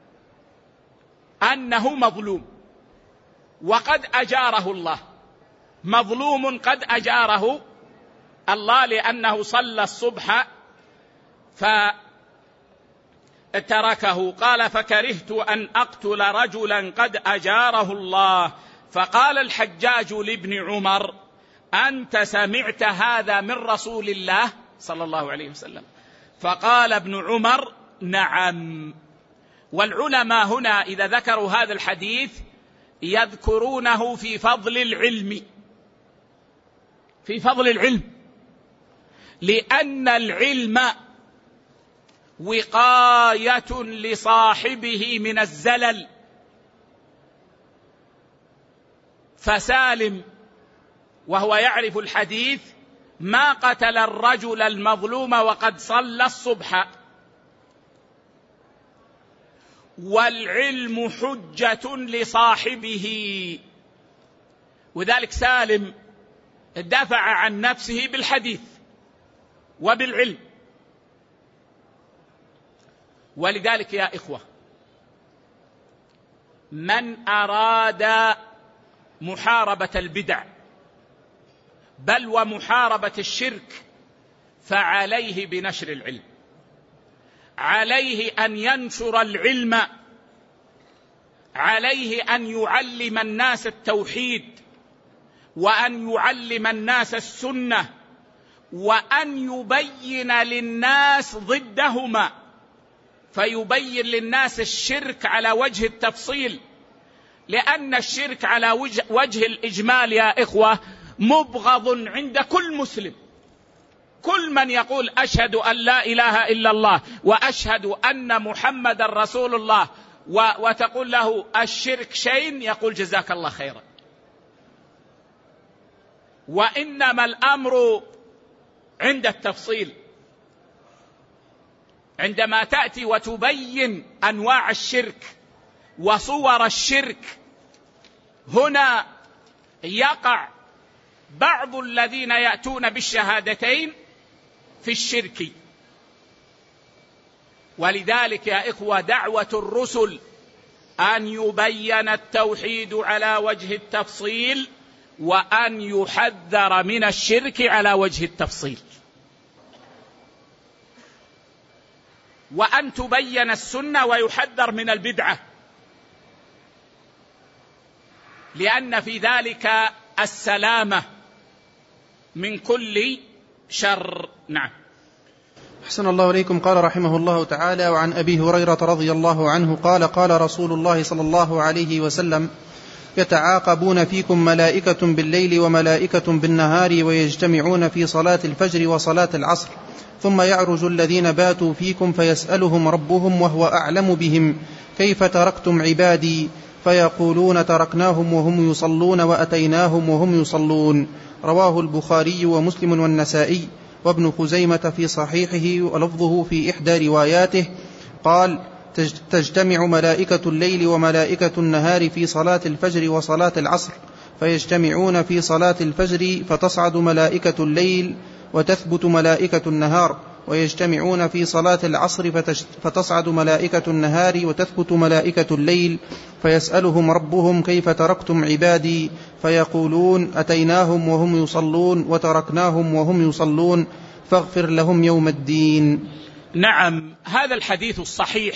أنه مظلوم وقد أجاره الله، مظلوم قد أجاره الله لأنه صلى الصبح فتركه. قال فكرهت أن أقتل رجلا قد أجاره الله. فقال الحجاج لابن عمر أنت سمعت هذا من رسول الله صلى الله عليه وسلم؟ فقال ابن عمر نعم. والعلماء هنا إذا ذكروا هذا الحديث يذكرونه في فضل العلم، في فضل العلم، لأن العلم وقاية لصاحبه من الزلل. فسالم وهو يعرف الحديث ما قتل الرجل المظلوم وقد صلى الصبح، والعلم حجة لصاحبه. وذلك سالم دافع عن نفسه بالحديث وبالعلم. ولذلك يا إخوة من أراد محاربة البدع بل ومحاربة الشرك فعليه بنشر العلم، عليه أن ينشر العلم، عليه أن يعلم الناس التوحيد وأن يعلم الناس السنة وأن يبين للناس ضدهما، فيبين للناس الشرك على وجه التفصيل، لأن الشرك على وجه الإجمال يا إخوة مبغض عند كل مسلم. كل من يقول أشهد أن لا إله إلا الله وأشهد أن محمد رسول الله وتقول له الشرك شيء يقول جزاك الله خيرا. وإنما الأمر عند التفصيل، عندما تأتي وتبين أنواع الشرك وصور الشرك، هنا يقع بعض الذين يأتون بالشهادتين في الشرك. ولذلك يا إخوة دعوة الرسل أن يبين التوحيد على وجه التفصيل وأن يحذر من الشرك على وجه التفصيل، وأن تبين السنة ويحذر من البدعة، لأن في ذلك السلامة من كل شر. نعم. أحسن الله إليكم. قال رحمه الله تعالى: وعن أبي هريرة رضي الله عنه قال: قال رسول الله صلى الله عليه وسلم: يتعاقبون فيكم ملائكة بالليل وملائكة بالنهار ويجتمعون في صلاة الفجر وصلاة العصر، ثم يعرج الذين باتوا فيكم فيسألهم ربهم وهو أعلم بهم: كيف تركتم عبادي؟ فيقولون: تركناهم وهم يصلون وأتيناهم وهم يصلون. رواه البخاري ومسلم والنسائي وابن خزيمة في صحيحه، ولفظه في إحدى رواياته قال: تجتمع ملائكة الليل وملائكة النهار في صلاة الفجر وصلاة العصر، فيجتمعون في صلاة الفجر فتصعد ملائكة الليل وتثبت ملائكة النهار، ويجتمعون في صلاة العصر فتصعد ملائكة النهار وتثبت ملائكة الليل، فيسألهم ربهم: كيف تركتم عبادي؟ فيقولون: أتيناهم وهم يصلون وتركناهم وهم يصلون فاغفر لهم يوم الدين. نعم، هذا الحديث الصحيح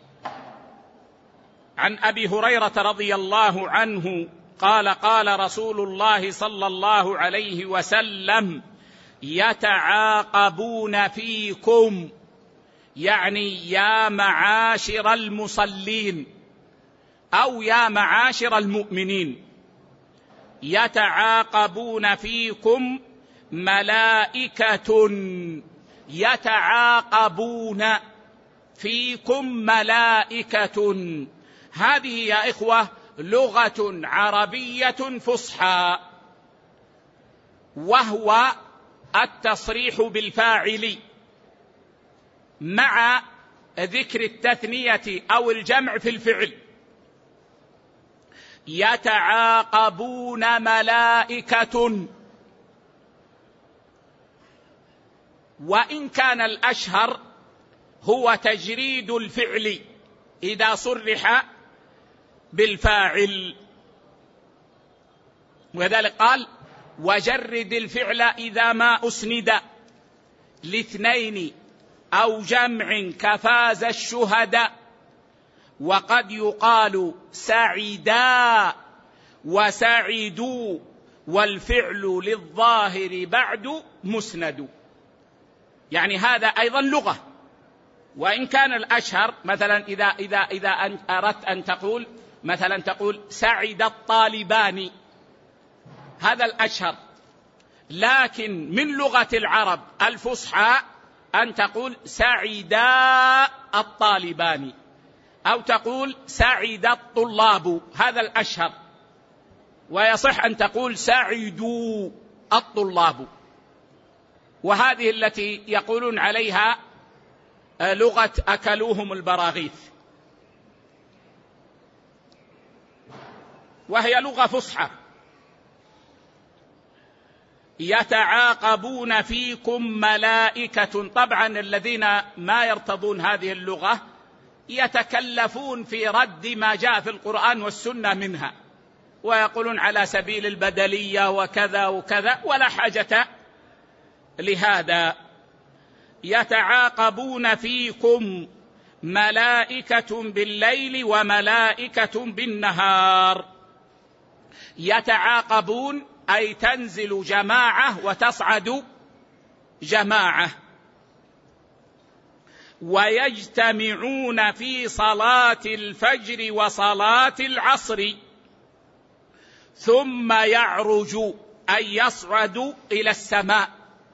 عن أبي هريرة رضي الله عنه قال: قال رسول الله صلى الله عليه وسلم: يتعاقبون فيكم، يعني يا معاشر المصلين أو يا معاشر المؤمنين، يتعاقبون فيكم ملائكة، يتعاقبون فيكم ملائكة. هذه يا إخوة لغة عربية فصحى، وهو التصريح بالفاعل مع ذكر التثنية أو الجمع في الفعل. يتعاقبون ملائكة، وإن كان الأشهر هو تجريد الفعل إذا صرح بالفاعل، وذلك قال وجرد الفعل إذا ما أسند لاثنين أو جمع كفاز الشهداء. وقد يقال سعدا وسعدوا، والفعل للظاهر بعد مسند. يعني هذا أيضا لغة، وإن كان الأشهر مثلا إذا إذا إذا أردت أن تقول مثلا تقول سعد الطالبان، هذا الأشهر. لكن من لغة العرب الفصحى أن تقول سعدا الطالبان، أو تقول سعد الطلاب، هذا الأشهر. ويصح أن تقول سعدوا الطلاب، وهذه التي يقولون عليها لغة أكلوهم البراغيث، وهي لغة فصحى. يتعاقبون فيكم ملائكة. طبعا الذين ما يرتضون هذه اللغة يتكلفون في رد ما جاء في القرآن والسنة منها، ويقولون على سبيل البدلية وكذا وكذا، ولا حاجة لهذا. يتعاقبون فيكم ملائكة بالليل وملائكة بالنهار. يتعاقبون أي تنزل جماعة وتصعد جماعة. ويجتمعون في صلاة الفجر وصلاة العصر، ثم يعرج أي يصعد إلى السماء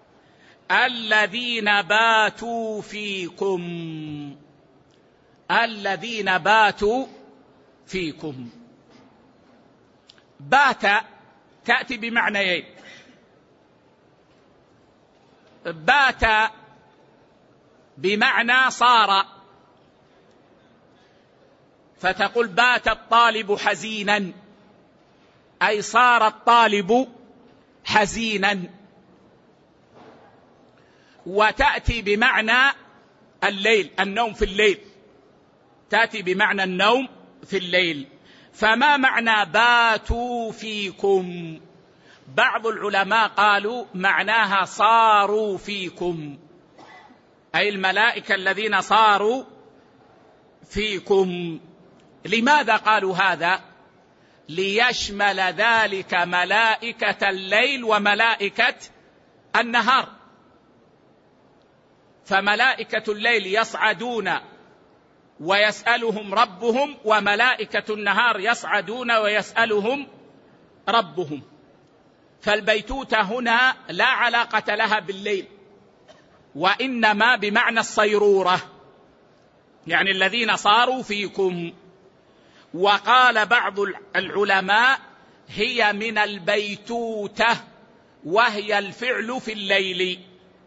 الذين باتوا فيكم. الذين باتوا فيكم. بات تأتي بمعنيين. بات بمعنى صار، فتقول بات الطالب حزينا، أي صار الطالب حزينا. وتأتي بمعنى الليل، النوم في الليل، تأتي بمعنى النوم في الليل. فما معنى باتوا فيكم؟ بعض العلماء قالوا معناها صاروا فيكم، أي الملائكة الذين صاروا فيكم. لماذا قالوا هذا؟ ليشمل ذلك ملائكة الليل وملائكة النهار. فملائكة الليل يصعدون ويسألهم ربهم، وملائكة النهار يصعدون ويسألهم ربهم. فالبيتوتة هنا لا علاقة لها بالليل، وإنما بمعنى الصيرورة، يعني الذين صاروا فيكم. وقال بعض العلماء هي من البيتوتة، وهي الفعل في الليل.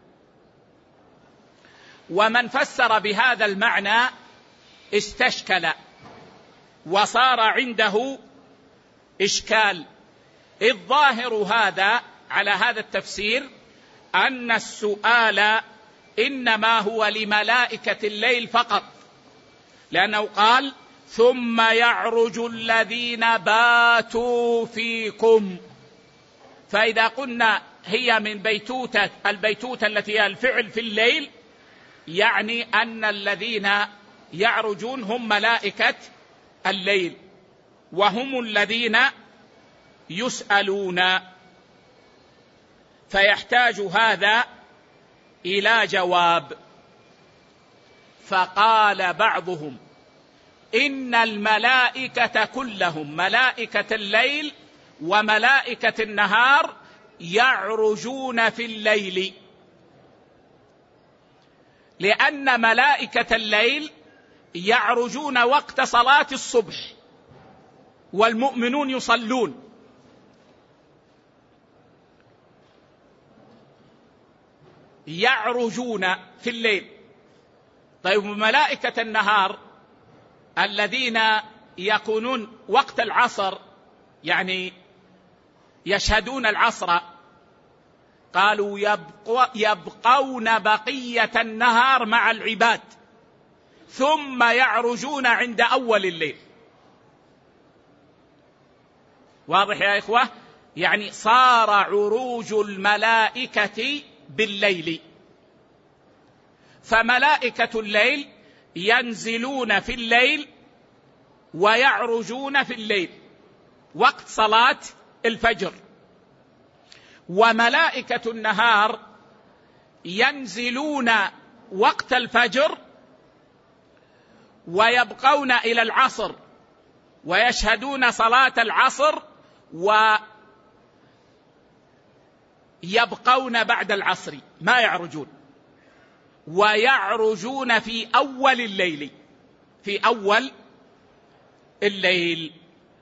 ومن فسر بهذا المعنى استشكل وصار عنده إشكال. الظاهر هذا على هذا التفسير أن السؤال إنما هو لملائكة الليل فقط، لأنه قال ثم يعرج الذين باتوا فيكم. فإذا قلنا هي من بيتوتة، البيتوتة التي هي الفعل في الليل، يعني أن الذين يعرجون هم ملائكة الليل، وهم الذين يسألون. فيحتاج هذا إلى جواب. فقال بعضهم إن الملائكة كلهم، ملائكة الليل وملائكة النهار، يعرجون في الليل. لأن ملائكة الليل يعرجون وقت صلاة الصبح والمؤمنون يصلون، يعرجون في الليل. طيب ملائكة النهار الذين يكونون وقت العصر، يعني يشهدون العصر، قالوا يبقون بقية النهار مع العباد ثم يعرجون عند أول الليل. واضح يا إخوة؟ يعني صار عروج الملائكة بالليل، فملائكة الليل ينزلون في الليل ويعرجون في الليل وقت صلاة الفجر، وملائكة النهار ينزلون وقت الفجر ويبقون إلى العصر ويشهدون صلاة العصر ويبقون بعد العصر ما يعرجون، ويعرجون في أول الليل في أول الليل.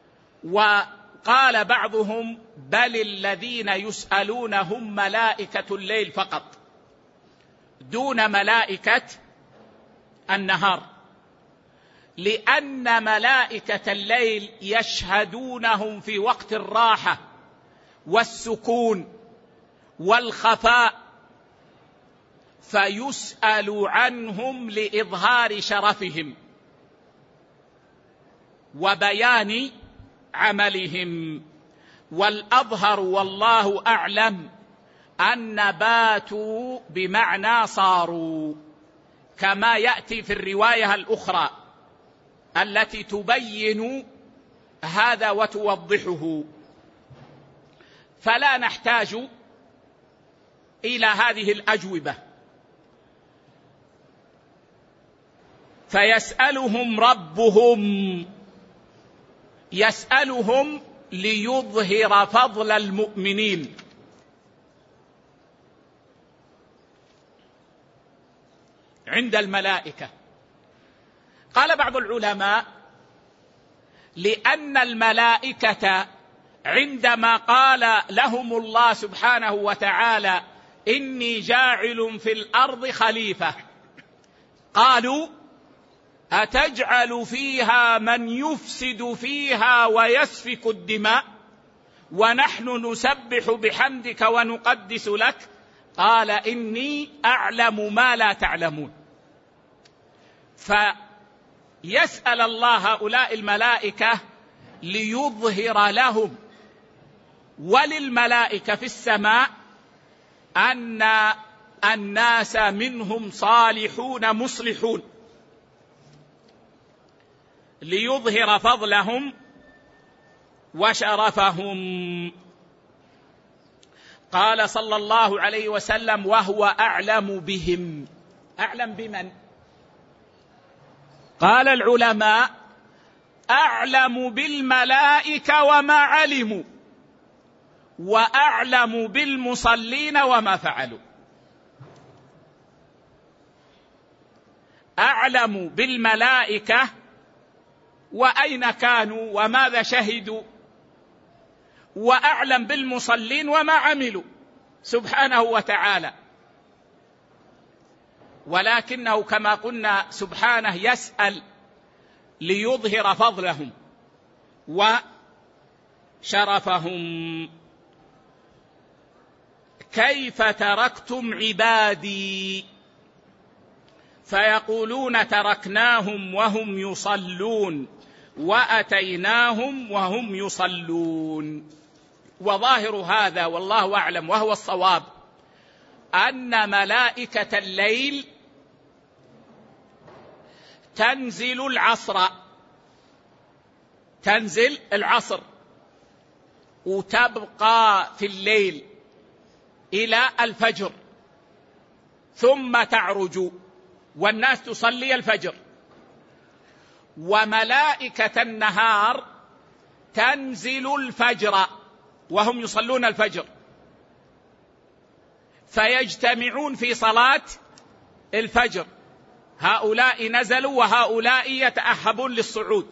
وقال بعضهم بل الذين يسألون هم ملائكة الليل فقط دون ملائكة النهار، لأن ملائكة الليل يشهدونهم في وقت الراحة والسكون والخفاء، فيسأل عنهم لإظهار شرفهم وبيان عملهم. والأظهر والله أعلم أن باتوا بمعنى صاروا، كما يأتي في الرواية الأخرى التي تبين هذا وتوضحه. فلا نحتاج إلى هذه الأجوبة. فيسألهم ربهم، يسألهم ليظهر فضل المؤمنين. عند الملائكة قال بعض العلماء لأن الملائكة عندما قال لهم الله سبحانه وتعالى إني جاعل في الأرض خليفة، قالوا أتجعل فيها من يفسد فيها ويسفك الدماء ونحن نسبح بحمدك ونقدس لك؟ قال إني أعلم ما لا تعلمون. فيسأل الله هؤلاء الملائكة ليظهر لهم وللملائكة في السماء أن الناس منهم صالحون مصلحون، ليظهر فضلهم وشرفهم. قال صلى الله عليه وسلم وهو أعلم بهم. أعلم بمن؟ قال العلماء أعلم بالملائكة وما علموا، وأعلم بالمصلين وما فعلوا. أعلم بالملائكة وأين كانوا وماذا شهدوا، وأعلم بالمصلين وما عملوا سبحانه وتعالى. ولكنه كما قلنا سبحانه يسأل ليظهر فضلهم وشرفهم. كيف تركتم عبادي؟ فيقولون تركناهم وهم يصلون وأتيناهم وهم يصلون. وظاهر هذا والله أعلم وهو الصواب أن ملائكة الليل تنزل العصر تنزل العصر وتبقى في الليل إلى الفجر ثم تعرج والناس تصلي الفجر. وملائكة النهار تنزل الفجر وهم يصلون الفجر، فيجتمعون في صلاة الفجر، هؤلاء نزلوا وهؤلاء يتأهبون للصعود.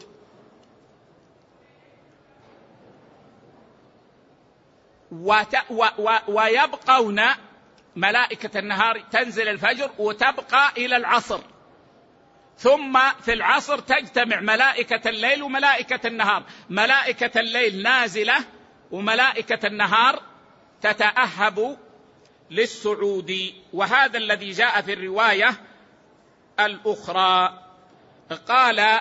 وت... و... و... ويبقون ملائكة النهار تنزل الفجر وتبقى إلى العصر، ثم في العصر تجتمع ملائكة الليل وملائكة النهار، ملائكة الليل نازلة وملائكة النهار تتأهب للصعود. وهذا الذي جاء في الرواية الأخرى. قال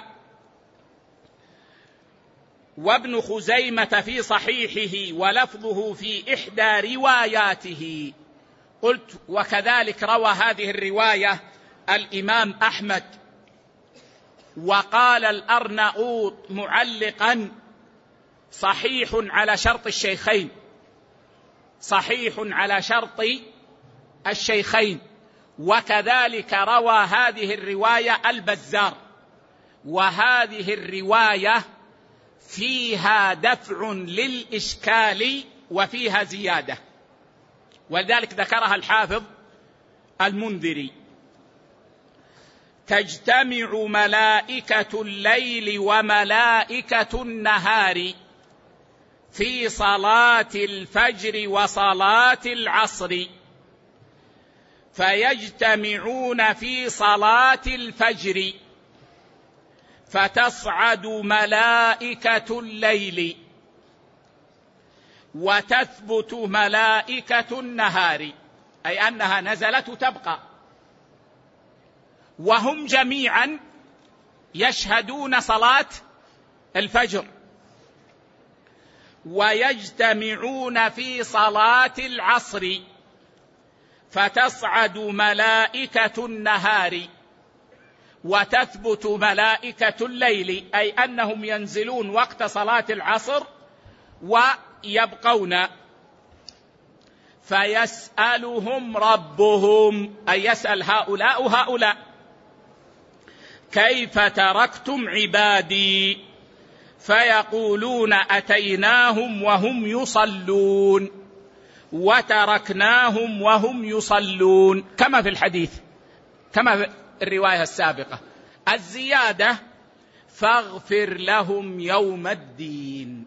وابن خزيمة في صحيحه ولفظه في إحدى رواياته. قلت وكذلك روى هذه الرواية الإمام أحمد. وقال الأرناؤوط معلقا صحيح على شرط الشيخين، صحيح على شرط الشيخين. وكذلك روى هذه الرواية البزار، وهذه الرواية فيها دفع للإشكال وفيها زيادة، ولذلك ذكرها الحافظ المنذري. تجتمع ملائكة الليل وملائكة النهار في صلاة الفجر وصلاة العصر، فيجتمعون في صلاة الفجر فتصعد ملائكة الليل وتثبت ملائكة النهار، أي أنها نزلت تبقى، وهم جميعا يشهدون صلاة الفجر. ويجتمعون في صلاة العصر فتصعد ملائكة النهار وتثبت ملائكة الليل، أي أنهم ينزلون وقت صلاة العصر ويبقون. فيسألهم ربهم، أي يسأل هؤلاء وهؤلاء: كيف تركتم عبادي؟ فيقولون أتيناهم وهم يصلون وتركناهم وهم يصلون، كما في الحديث، كما في الرواية السابقة. الزيادة فاغفر لهم يوم الدين،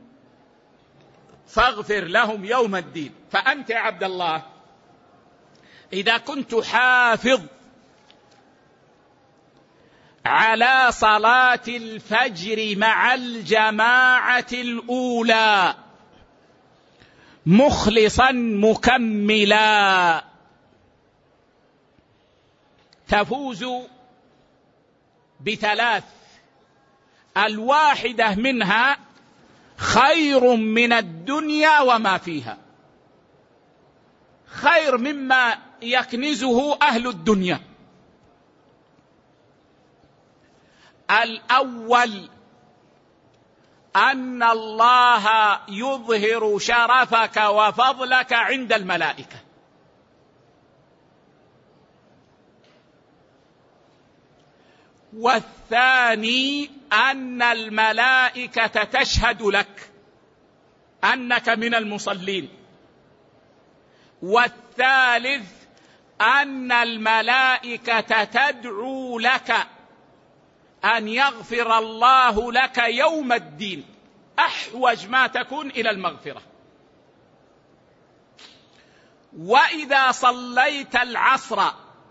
فاغفر لهم يوم الدين. فأنت يا عبد الله إذا كنت حافظ على صلاة الفجر مع الجماعة الأولى مخلصا مكملا، تفوز بثلاث، الواحدة منها خير من الدنيا وما فيها، خير مما يكنزه أهل الدنيا. الأول أن الله يظهر شرفك وفضلك عند الملائكة، والثاني أن الملائكة تشهد لك أنك من المصلين، والثالث أن الملائكة تدعو لك أن يغفر الله لك يوم الدين، أحوج ما تكون إلى المغفرة. وإذا صليت العصر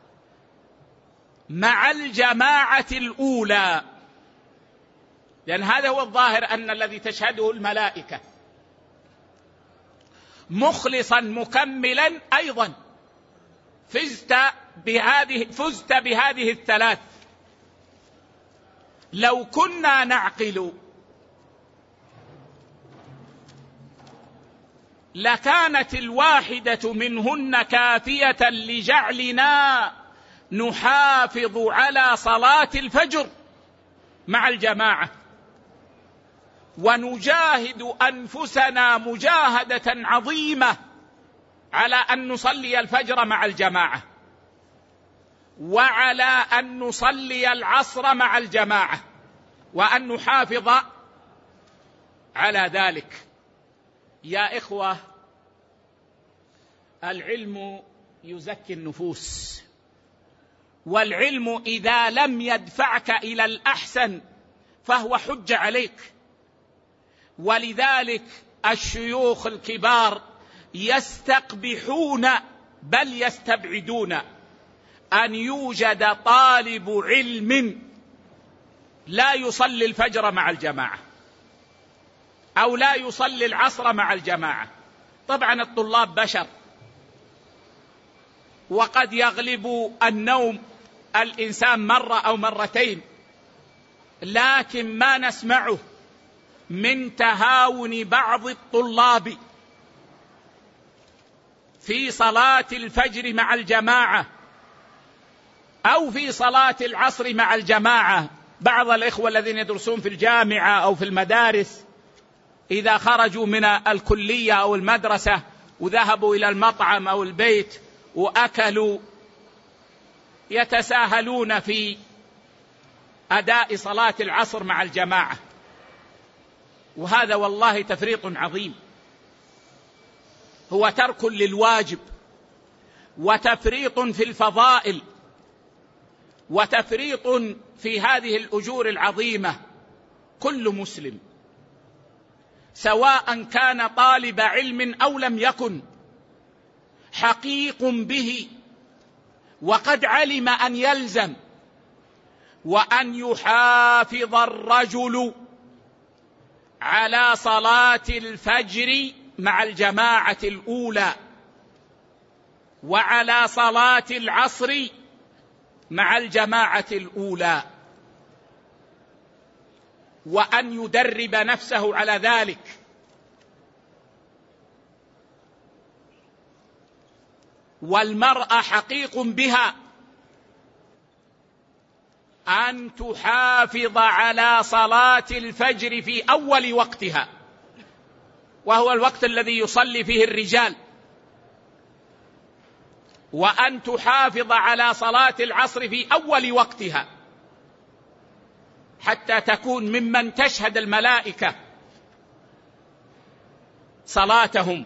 مع الجماعة الأولى، لأن هذا هو الظاهر أن الذي تشهده الملائكة، مخلصا مكملا أيضا فزت بهذه فزت بهذه الثلاث. لو كنا نعقل لكانت الواحدة منهن كافية لجعلنا نحافظ على صلاة الفجر مع الجماعة، ونجاهد أنفسنا مجاهدة عظيمة على أن نصلي الفجر مع الجماعة، وعلى أن نصلي العصر مع الجماعة، وأن نحافظ على ذلك. يا إخوة، العلم يزكي النفوس والعلم إذا لم يدفعك إلى الأحسن فهو حجة عليك. ولذلك الشيوخ الكبار يستقبحون بل يستبعدون أن يوجد طالب علم لا يصلي الفجر مع الجماعة أو لا يصلي العصر مع الجماعة. طبعا الطلاب بشر وقد يغلب النوم الإنسان مرة أو مرتين، لكن ما نسمعه من تهاون بعض الطلاب في صلاة الفجر مع الجماعة أو في صلاة العصر مع الجماعة. بعض الإخوة الذين يدرسون في الجامعة أو في المدارس إذا خرجوا من الكلية أو المدرسة وذهبوا إلى المطعم أو البيت وأكلوا يتساهلون في أداء صلاة العصر مع الجماعة، وهذا والله تفريط عظيم، هو ترك للواجب وتفريط في الفضائل وتفريط في هذه الأجور العظيمة. كل مسلم سواء كان طالب علم أو لم يكن حقيق به وقد علم أن يلزم وأن يحافظ الرجل على صلاة الفجر مع الجماعة الأولى وعلى صلاة العصر مع الجماعة الأولى، وأن يدرب نفسه على ذلك. والمرأة حقيق بها أن تحافظ على صلاة الفجر في أول وقتها، وهو الوقت الذي يصلي فيه الرجال، وأن تحافظ على صلاة العصر في أول وقتها حتى تكون ممن تشهد الملائكة صلاتهم.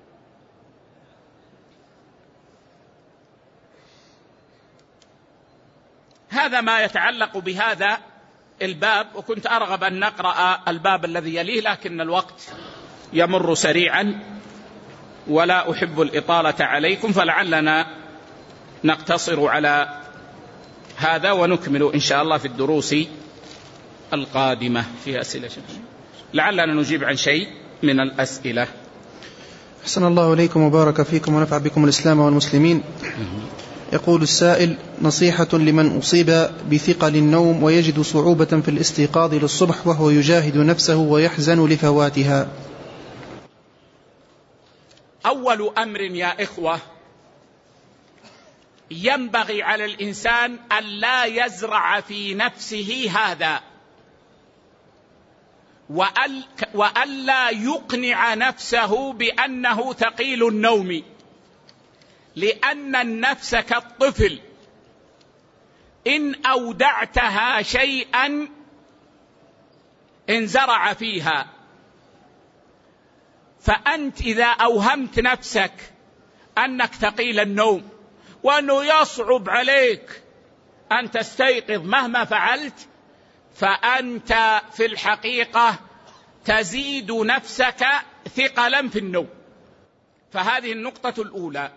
هذا ما يتعلق بهذا الباب، وكنت أرغب أن نقرأ الباب الذي يليه لكن الوقت يمر سريعا ولا أحب الإطالة عليكم، فلعلنا نقتصر على هذا ونكمل إن شاء الله في الدروس القادمة. فيها أسئلة شكرا. لعلنا نجيب عن شيء من الأسئلة. أحسن الله إليكم وبارك فيكم ونفع بكم الإسلام والمسلمين. يقول السائل: نصيحة لمن أصيب بثقل النوم ويجد صعوبة في الاستيقاظ للصبح وهو يجاهد نفسه ويحزن لفواتها. أول أمر يا إخوة، ينبغي على الإنسان أن لا يزرع في نفسه هذا، وأن لا يقنع نفسه بأنه ثقيل النوم، لأن النفس كالطفل إن أودعتها شيئا انزرع فيها. فأنت إذا أوهمت نفسك أنك ثقيل النوم وأنه يصعب عليك أن تستيقظ مهما فعلت، فأنت في الحقيقة تزيد نفسك ثقلا في النوم. فهذه النقطة الأولى.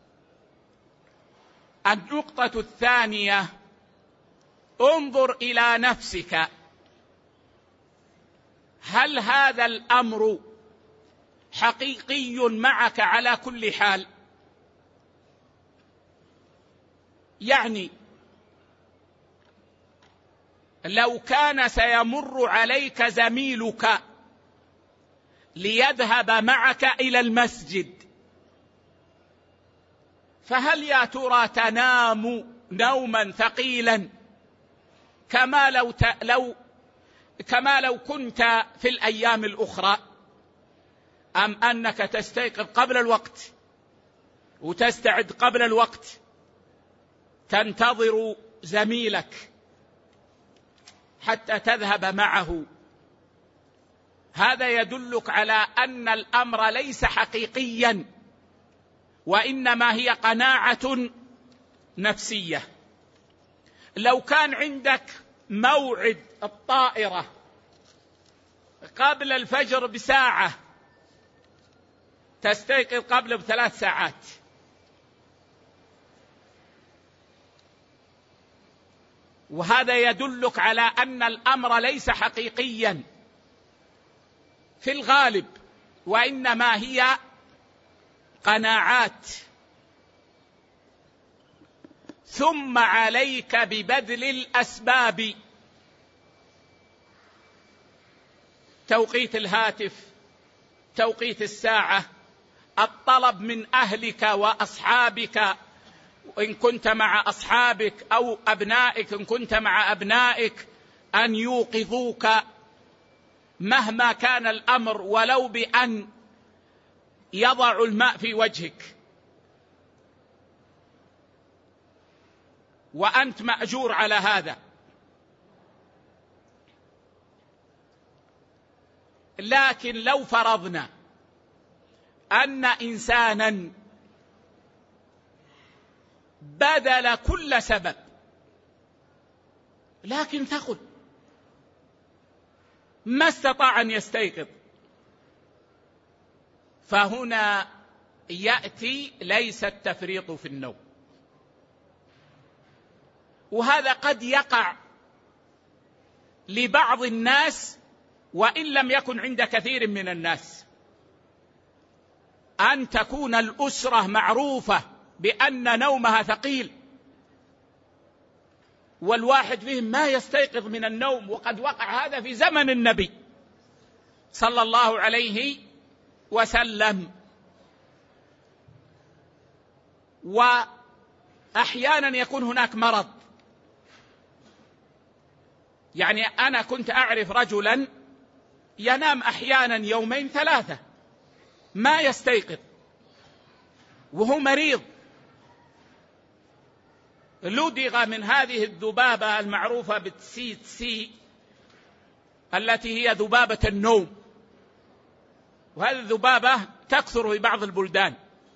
النقطة الثانية: انظر إلى نفسك، هل هذا الأمر حقيقي معك على كل حال؟ يعني لو كان سيمر عليك زميلك ليذهب معك إلى المسجد، فهل يا ترى تنام نوما ثقيلا كما لو, ت... لو... كما لو كنت في الأيام الأخرى، أم أنك تستيقظ قبل الوقت وتستعد قبل الوقت تنتظر زميلك حتى تذهب معه؟ هذا يدلك على أن الأمر ليس حقيقيا، وإنما هي قناعة نفسية. لو كان عندك موعد الطائرة قبل الفجر بساعة تستيقظ قبل بثلاث ساعات. وهذا يدلك على أن الأمر ليس حقيقيا في الغالب، وإنما هي قناعات. ثم عليك ببذل الأسباب، توقيت الهاتف، توقيت الساعة، الطلب من أهلك وأصحابك إن كنت مع أصحابك، أو أبنائك إن كنت مع أبنائك، أن يوقظوك مهما كان الأمر، ولو بأن يضعوا الماء في وجهك، وأنت مأجور على هذا. لكن لو فرضنا أن إنسانا بذل كل سبب لكن ثقل، ما استطاع أن يستيقظ، فهنا يأتي ليس التفريط في النوم. وهذا قد يقع لبعض الناس وإن لم يكن عند كثير من الناس، أن تكون الأسرة معروفة بأن نومها ثقيل، والواحد فيهم ما يستيقظ من النوم. وقد وقع هذا في زمن النبي صلى الله عليه وسلم. وأحيانا يكون هناك مرض، يعني أنا كنت أعرف رجلا ينام أحيانا يومين ثلاثة ما يستيقظ وهو مريض، لدغ من هذه الذبابة المعروفة بالسيت سي التي هي ذبابة النوم، وهذه الذبابة تكثر في بعض البلدان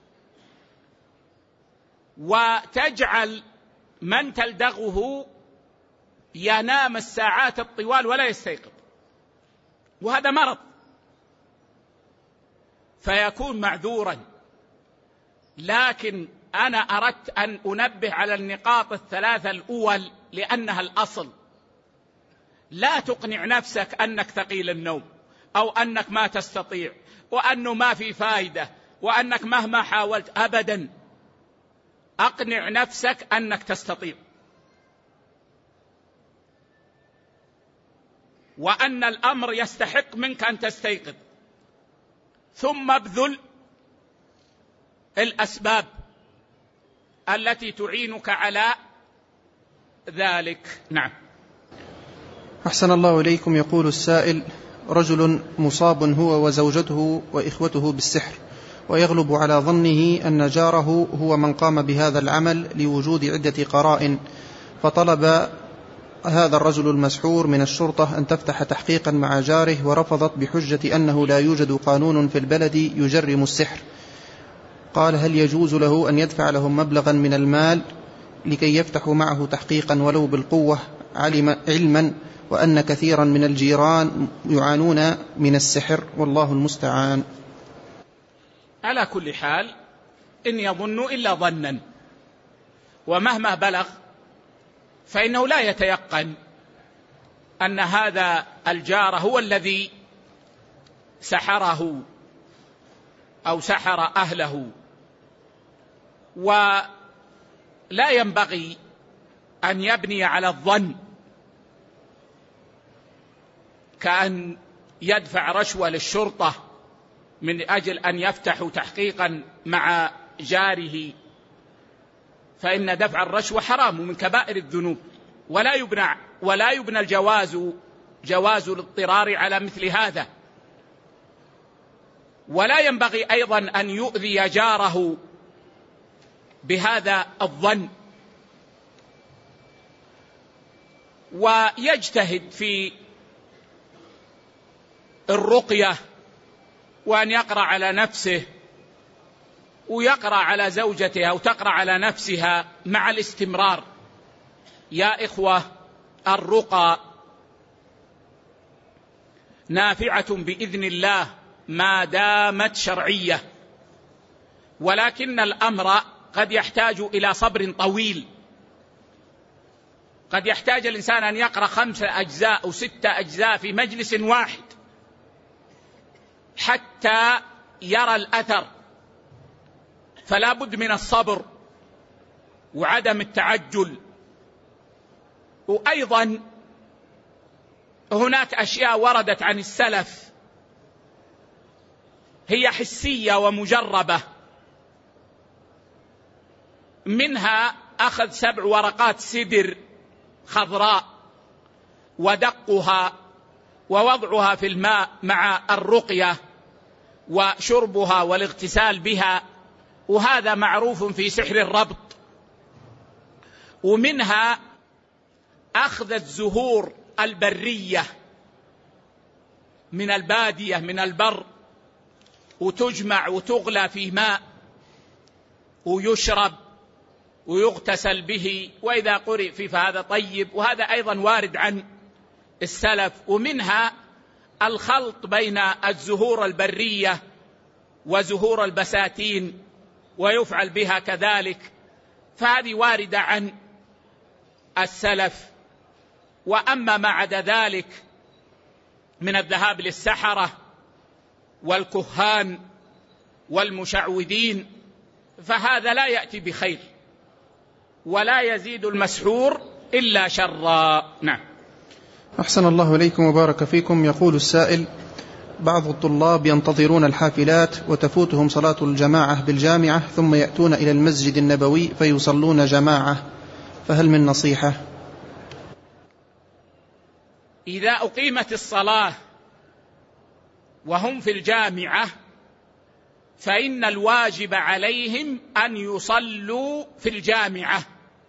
وتجعل من تلدغه ينام الساعات الطوال ولا يستيقظ، وهذا مرض فيكون معذورا. لكن أنا أردت أن أنبه على النقاط الثلاثة الأول لأنها الأصل. لا تقنع نفسك أنك ثقيل النوم، أو أنك ما تستطيع، وأنه ما في فائدة، وأنك مهما حاولت. أبدا، أقنع نفسك أنك تستطيع، وأن الأمر يستحق منك أن تستيقظ، ثم ابذل الأسباب التي تعينك على ذلك. نعم. أحسن الله إليكم. يقول السائل: رجل مصاب هو وزوجته وإخوته بالسحر، ويغلب على ظنه أن جاره هو من قام بهذا العمل لوجود عدة قرائن، فطلب هذا الرجل المسحور من الشرطة أن تفتح تحقيقا مع جاره، ورفضت بحجة أنه لا يوجد قانون في البلد يجرم السحر. قال: هل يجوز له أن يدفع لهم مبلغا من المال لكي يفتحوا معه تحقيقا ولو بالقوة، علما وأن كثيرا من الجيران يعانون من السحر، والله المستعان؟ على كل حال إن يظن إلا ظنا، ومهما بلغ فإنه لا يتيقن أن هذا الجار هو الذي سحره أو سحر أهله. ولا ينبغي أن يبني على الظن، كأن يدفع رشوة للشرطة من أجل أن يفتحوا تحقيقا مع جاره، فإن دفع الرشوة حرام من كبائر الذنوب، ولا يبنى ولا يبنى الجواز جواز الاضطرار على مثل هذا. ولا ينبغي أيضا أن يؤذي جاره بهذا الظن، ويجتهد في الرقية، وأن يقرأ على نفسه ويقرأ على زوجته أو تقرأ على نفسها مع الاستمرار، يا إخوة، الرقى نافعة بإذن الله ما دامت شرعية، ولكن الأمر قد يحتاج إلى صبر طويل. قد يحتاج الإنسان أن يقرأ خمسة أجزاء أو ستة أجزاء في مجلس واحد حتى يرى الأثر، فلا بد من الصبر وعدم التعجل. وأيضا هناك أشياء وردت عن السلف هي حسية ومجربة، منها أخذ سبع ورقات سدر خضراء ودقها ووضعها في الماء مع الرقية وشربها والاغتسال بها، وهذا معروف في سحر الربط. ومنها أخذ الزهور البرية من البادية من البر وتجمع وتغلى في ماء ويشرب ويغتسل به، وإذا قرئ فيه فهذا طيب، وهذا أيضا وارد عن السلف. ومنها الخلط بين الزهور البرية وزهور البساتين ويفعل بها كذلك، فهذه واردة عن السلف. وأما ما عدا ذلك من الذهاب للسحرة والكهان والمشعوذين فهذا لا يأتي بخير ولا يزيد المسحور إلا شرا. نعم. أحسن الله إليكم وبارك فيكم. يقول السائل: بعض الطلاب ينتظرون الحافلات وتفوتهم صلاة الجماعة بالجامعة ثم يأتون إلى المسجد النبوي فيصلون جماعة، فهل من نصيحة؟ إذا أقيمت الصلاة وهم في الجامعة فإن الواجب عليهم أن يصلوا في الجامعة،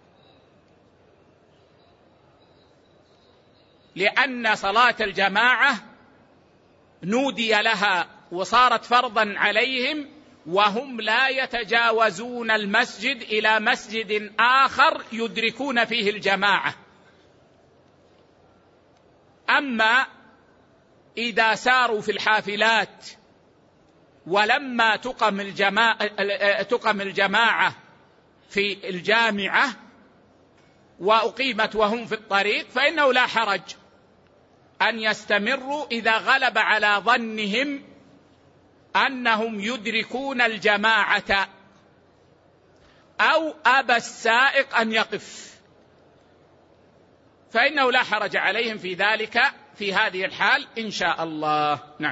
لأن صلاة الجماعة نودي لها وصارت فرضا عليهم، وهم لا يتجاوزون المسجد إلى مسجد آخر يدركون فيه الجماعة. أما إذا ساروا في الحافلات ولما تقم الجماعة, تقم الجماعة في الجامعة وأقيمت وهم في الطريق فإنه لا حرج أن يستمروا إذا غلب على ظنهم أنهم يدركون الجماعة أو أبى السائق أن يقف، فإنه لا حرج عليهم في ذلك في هذه الحال إن شاء الله. نعم.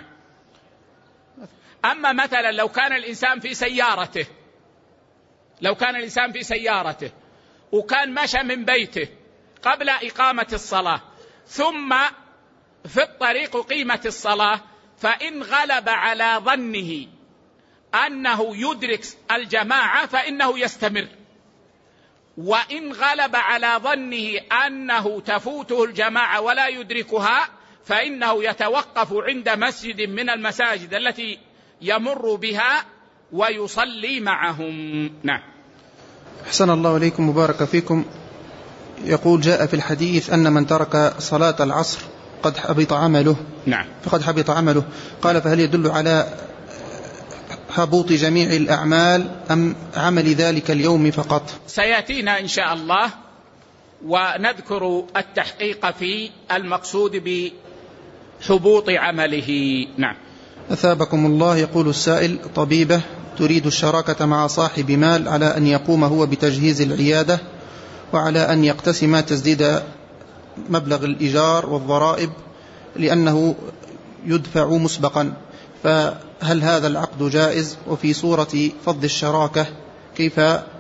أما مثلا لو كان الإنسان في سيارته لو كان الإنسان في سيارته وكان مشى من بيته قبل إقامة الصلاة ثم في الطريق أقيمت الصلاة، فإن غلب على ظنه أنه يدرك الجماعة فإنه يستمر، وإن غلب على ظنه أنه تفوته الجماعة ولا يدركها فإنه يتوقف عند مسجد من المساجد التي يمر بها ويصلي معهم. نعم. أحسن الله إليكم وبارك فيكم. يقول: جاء في الحديث أن من ترك صلاة العصر قد حبط عمله. نعم. فقد حبط عمله. قال: فهل يدل على هبوط جميع الأعمال أم عمل ذلك اليوم فقط؟ سيأتينا إن شاء الله ونذكر التحقيق في المقصود بحبوط عمله. نعم. أثابكم الله. يقول السائل: طبيبة تريد الشراكة مع صاحب مال على أن يقوم هو بتجهيز العيادة وعلى أن يقتسم تسديد مبلغ الإيجار والضرائب لأنه يدفع مسبقا، فهل هذا العقد جائز؟ وفي صورة فض الشراكة كيف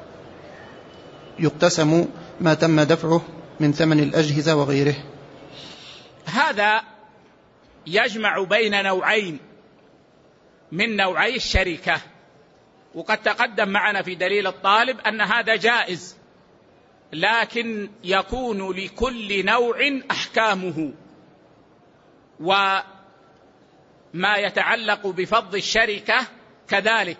يقتسم ما تم دفعه من ثمن الأجهزة وغيره؟ هذا يجمع بين نوعين من نوعي الشركة، وقد تقدم معنا في دليل الطالب أن هذا جائز، لكن يكون لكل نوع أحكامه، وما يتعلق بفض الشركة كذلك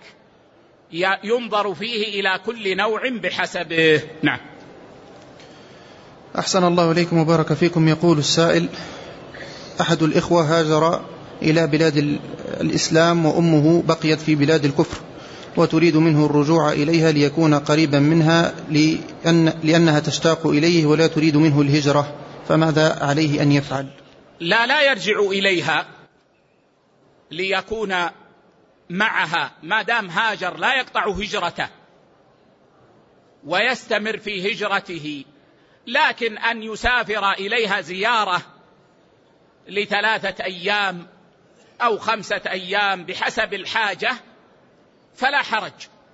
ينظر فيه إلى كل نوع بحسبه. نعم. أحسن الله إليكم وبارك فيكم. يقول السائل: أحد الإخوة هاجر إلى بلاد الإسلام وأمه بقيت في بلاد الكفر، وتريد منه الرجوع إليها ليكون قريبا منها لأن لأنها تشتاق إليه ولا تريد منه الهجرة، فماذا عليه أن يفعل؟ لا لا يرجع إليها ليكون معها، ما دام هاجر لا يقطع هجرته ويستمر في هجرته، لكن أن يسافر إليها زيارة لثلاثة أيام أو خمسة أيام بحسب الحاجة فلا حرج.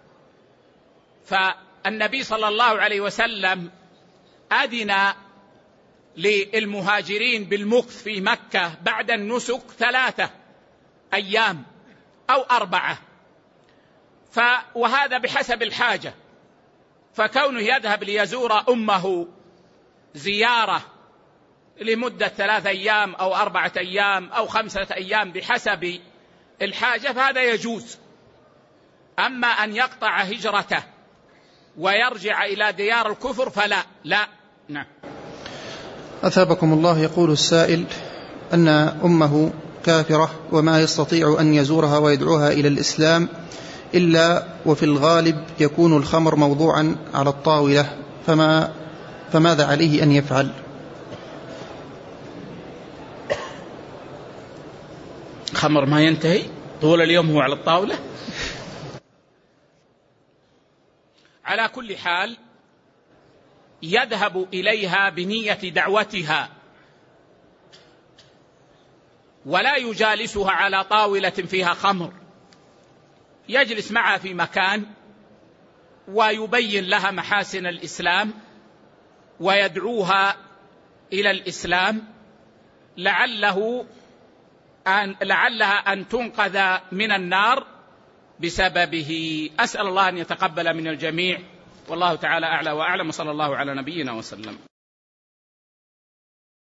فالنبي صلى الله عليه وسلم أذن للمهاجرين بالمكث في مكة بعد النسك ثلاثة أيام أو أربعة، ف وهذا بحسب الحاجة. فكونه يذهب ليزور أمه زيارة لمدة ثلاثة أيام أو أربعة أيام أو خمسة أيام بحسب الحاجة فهذا يجوز. أما أن يقطع هجرته ويرجع إلى ديار الكفر فلا لا. نعم. أثابكم الله. يقول السائل أن أمه كافرة وما يستطيع أن يزورها ويدعوها إلى الإسلام إلا وفي الغالب يكون الخمر موضوعا على الطاولة، فما فماذا عليه أن يفعل؟ خمر ما ينتهي طول اليوم هو على الطاولة. على كل حال يذهب إليها بنية دعوتها ولا يجالسها على طاولة فيها خمر، يجلس معها في مكان ويبين لها محاسن الإسلام ويدعوها إلى الإسلام لعله أن لعلها أن تنقذ من النار بسببه. أسأل الله أن يتقبل من الجميع، والله تعالى أعلى وأعلم، صلى الله على نبينا وسلم.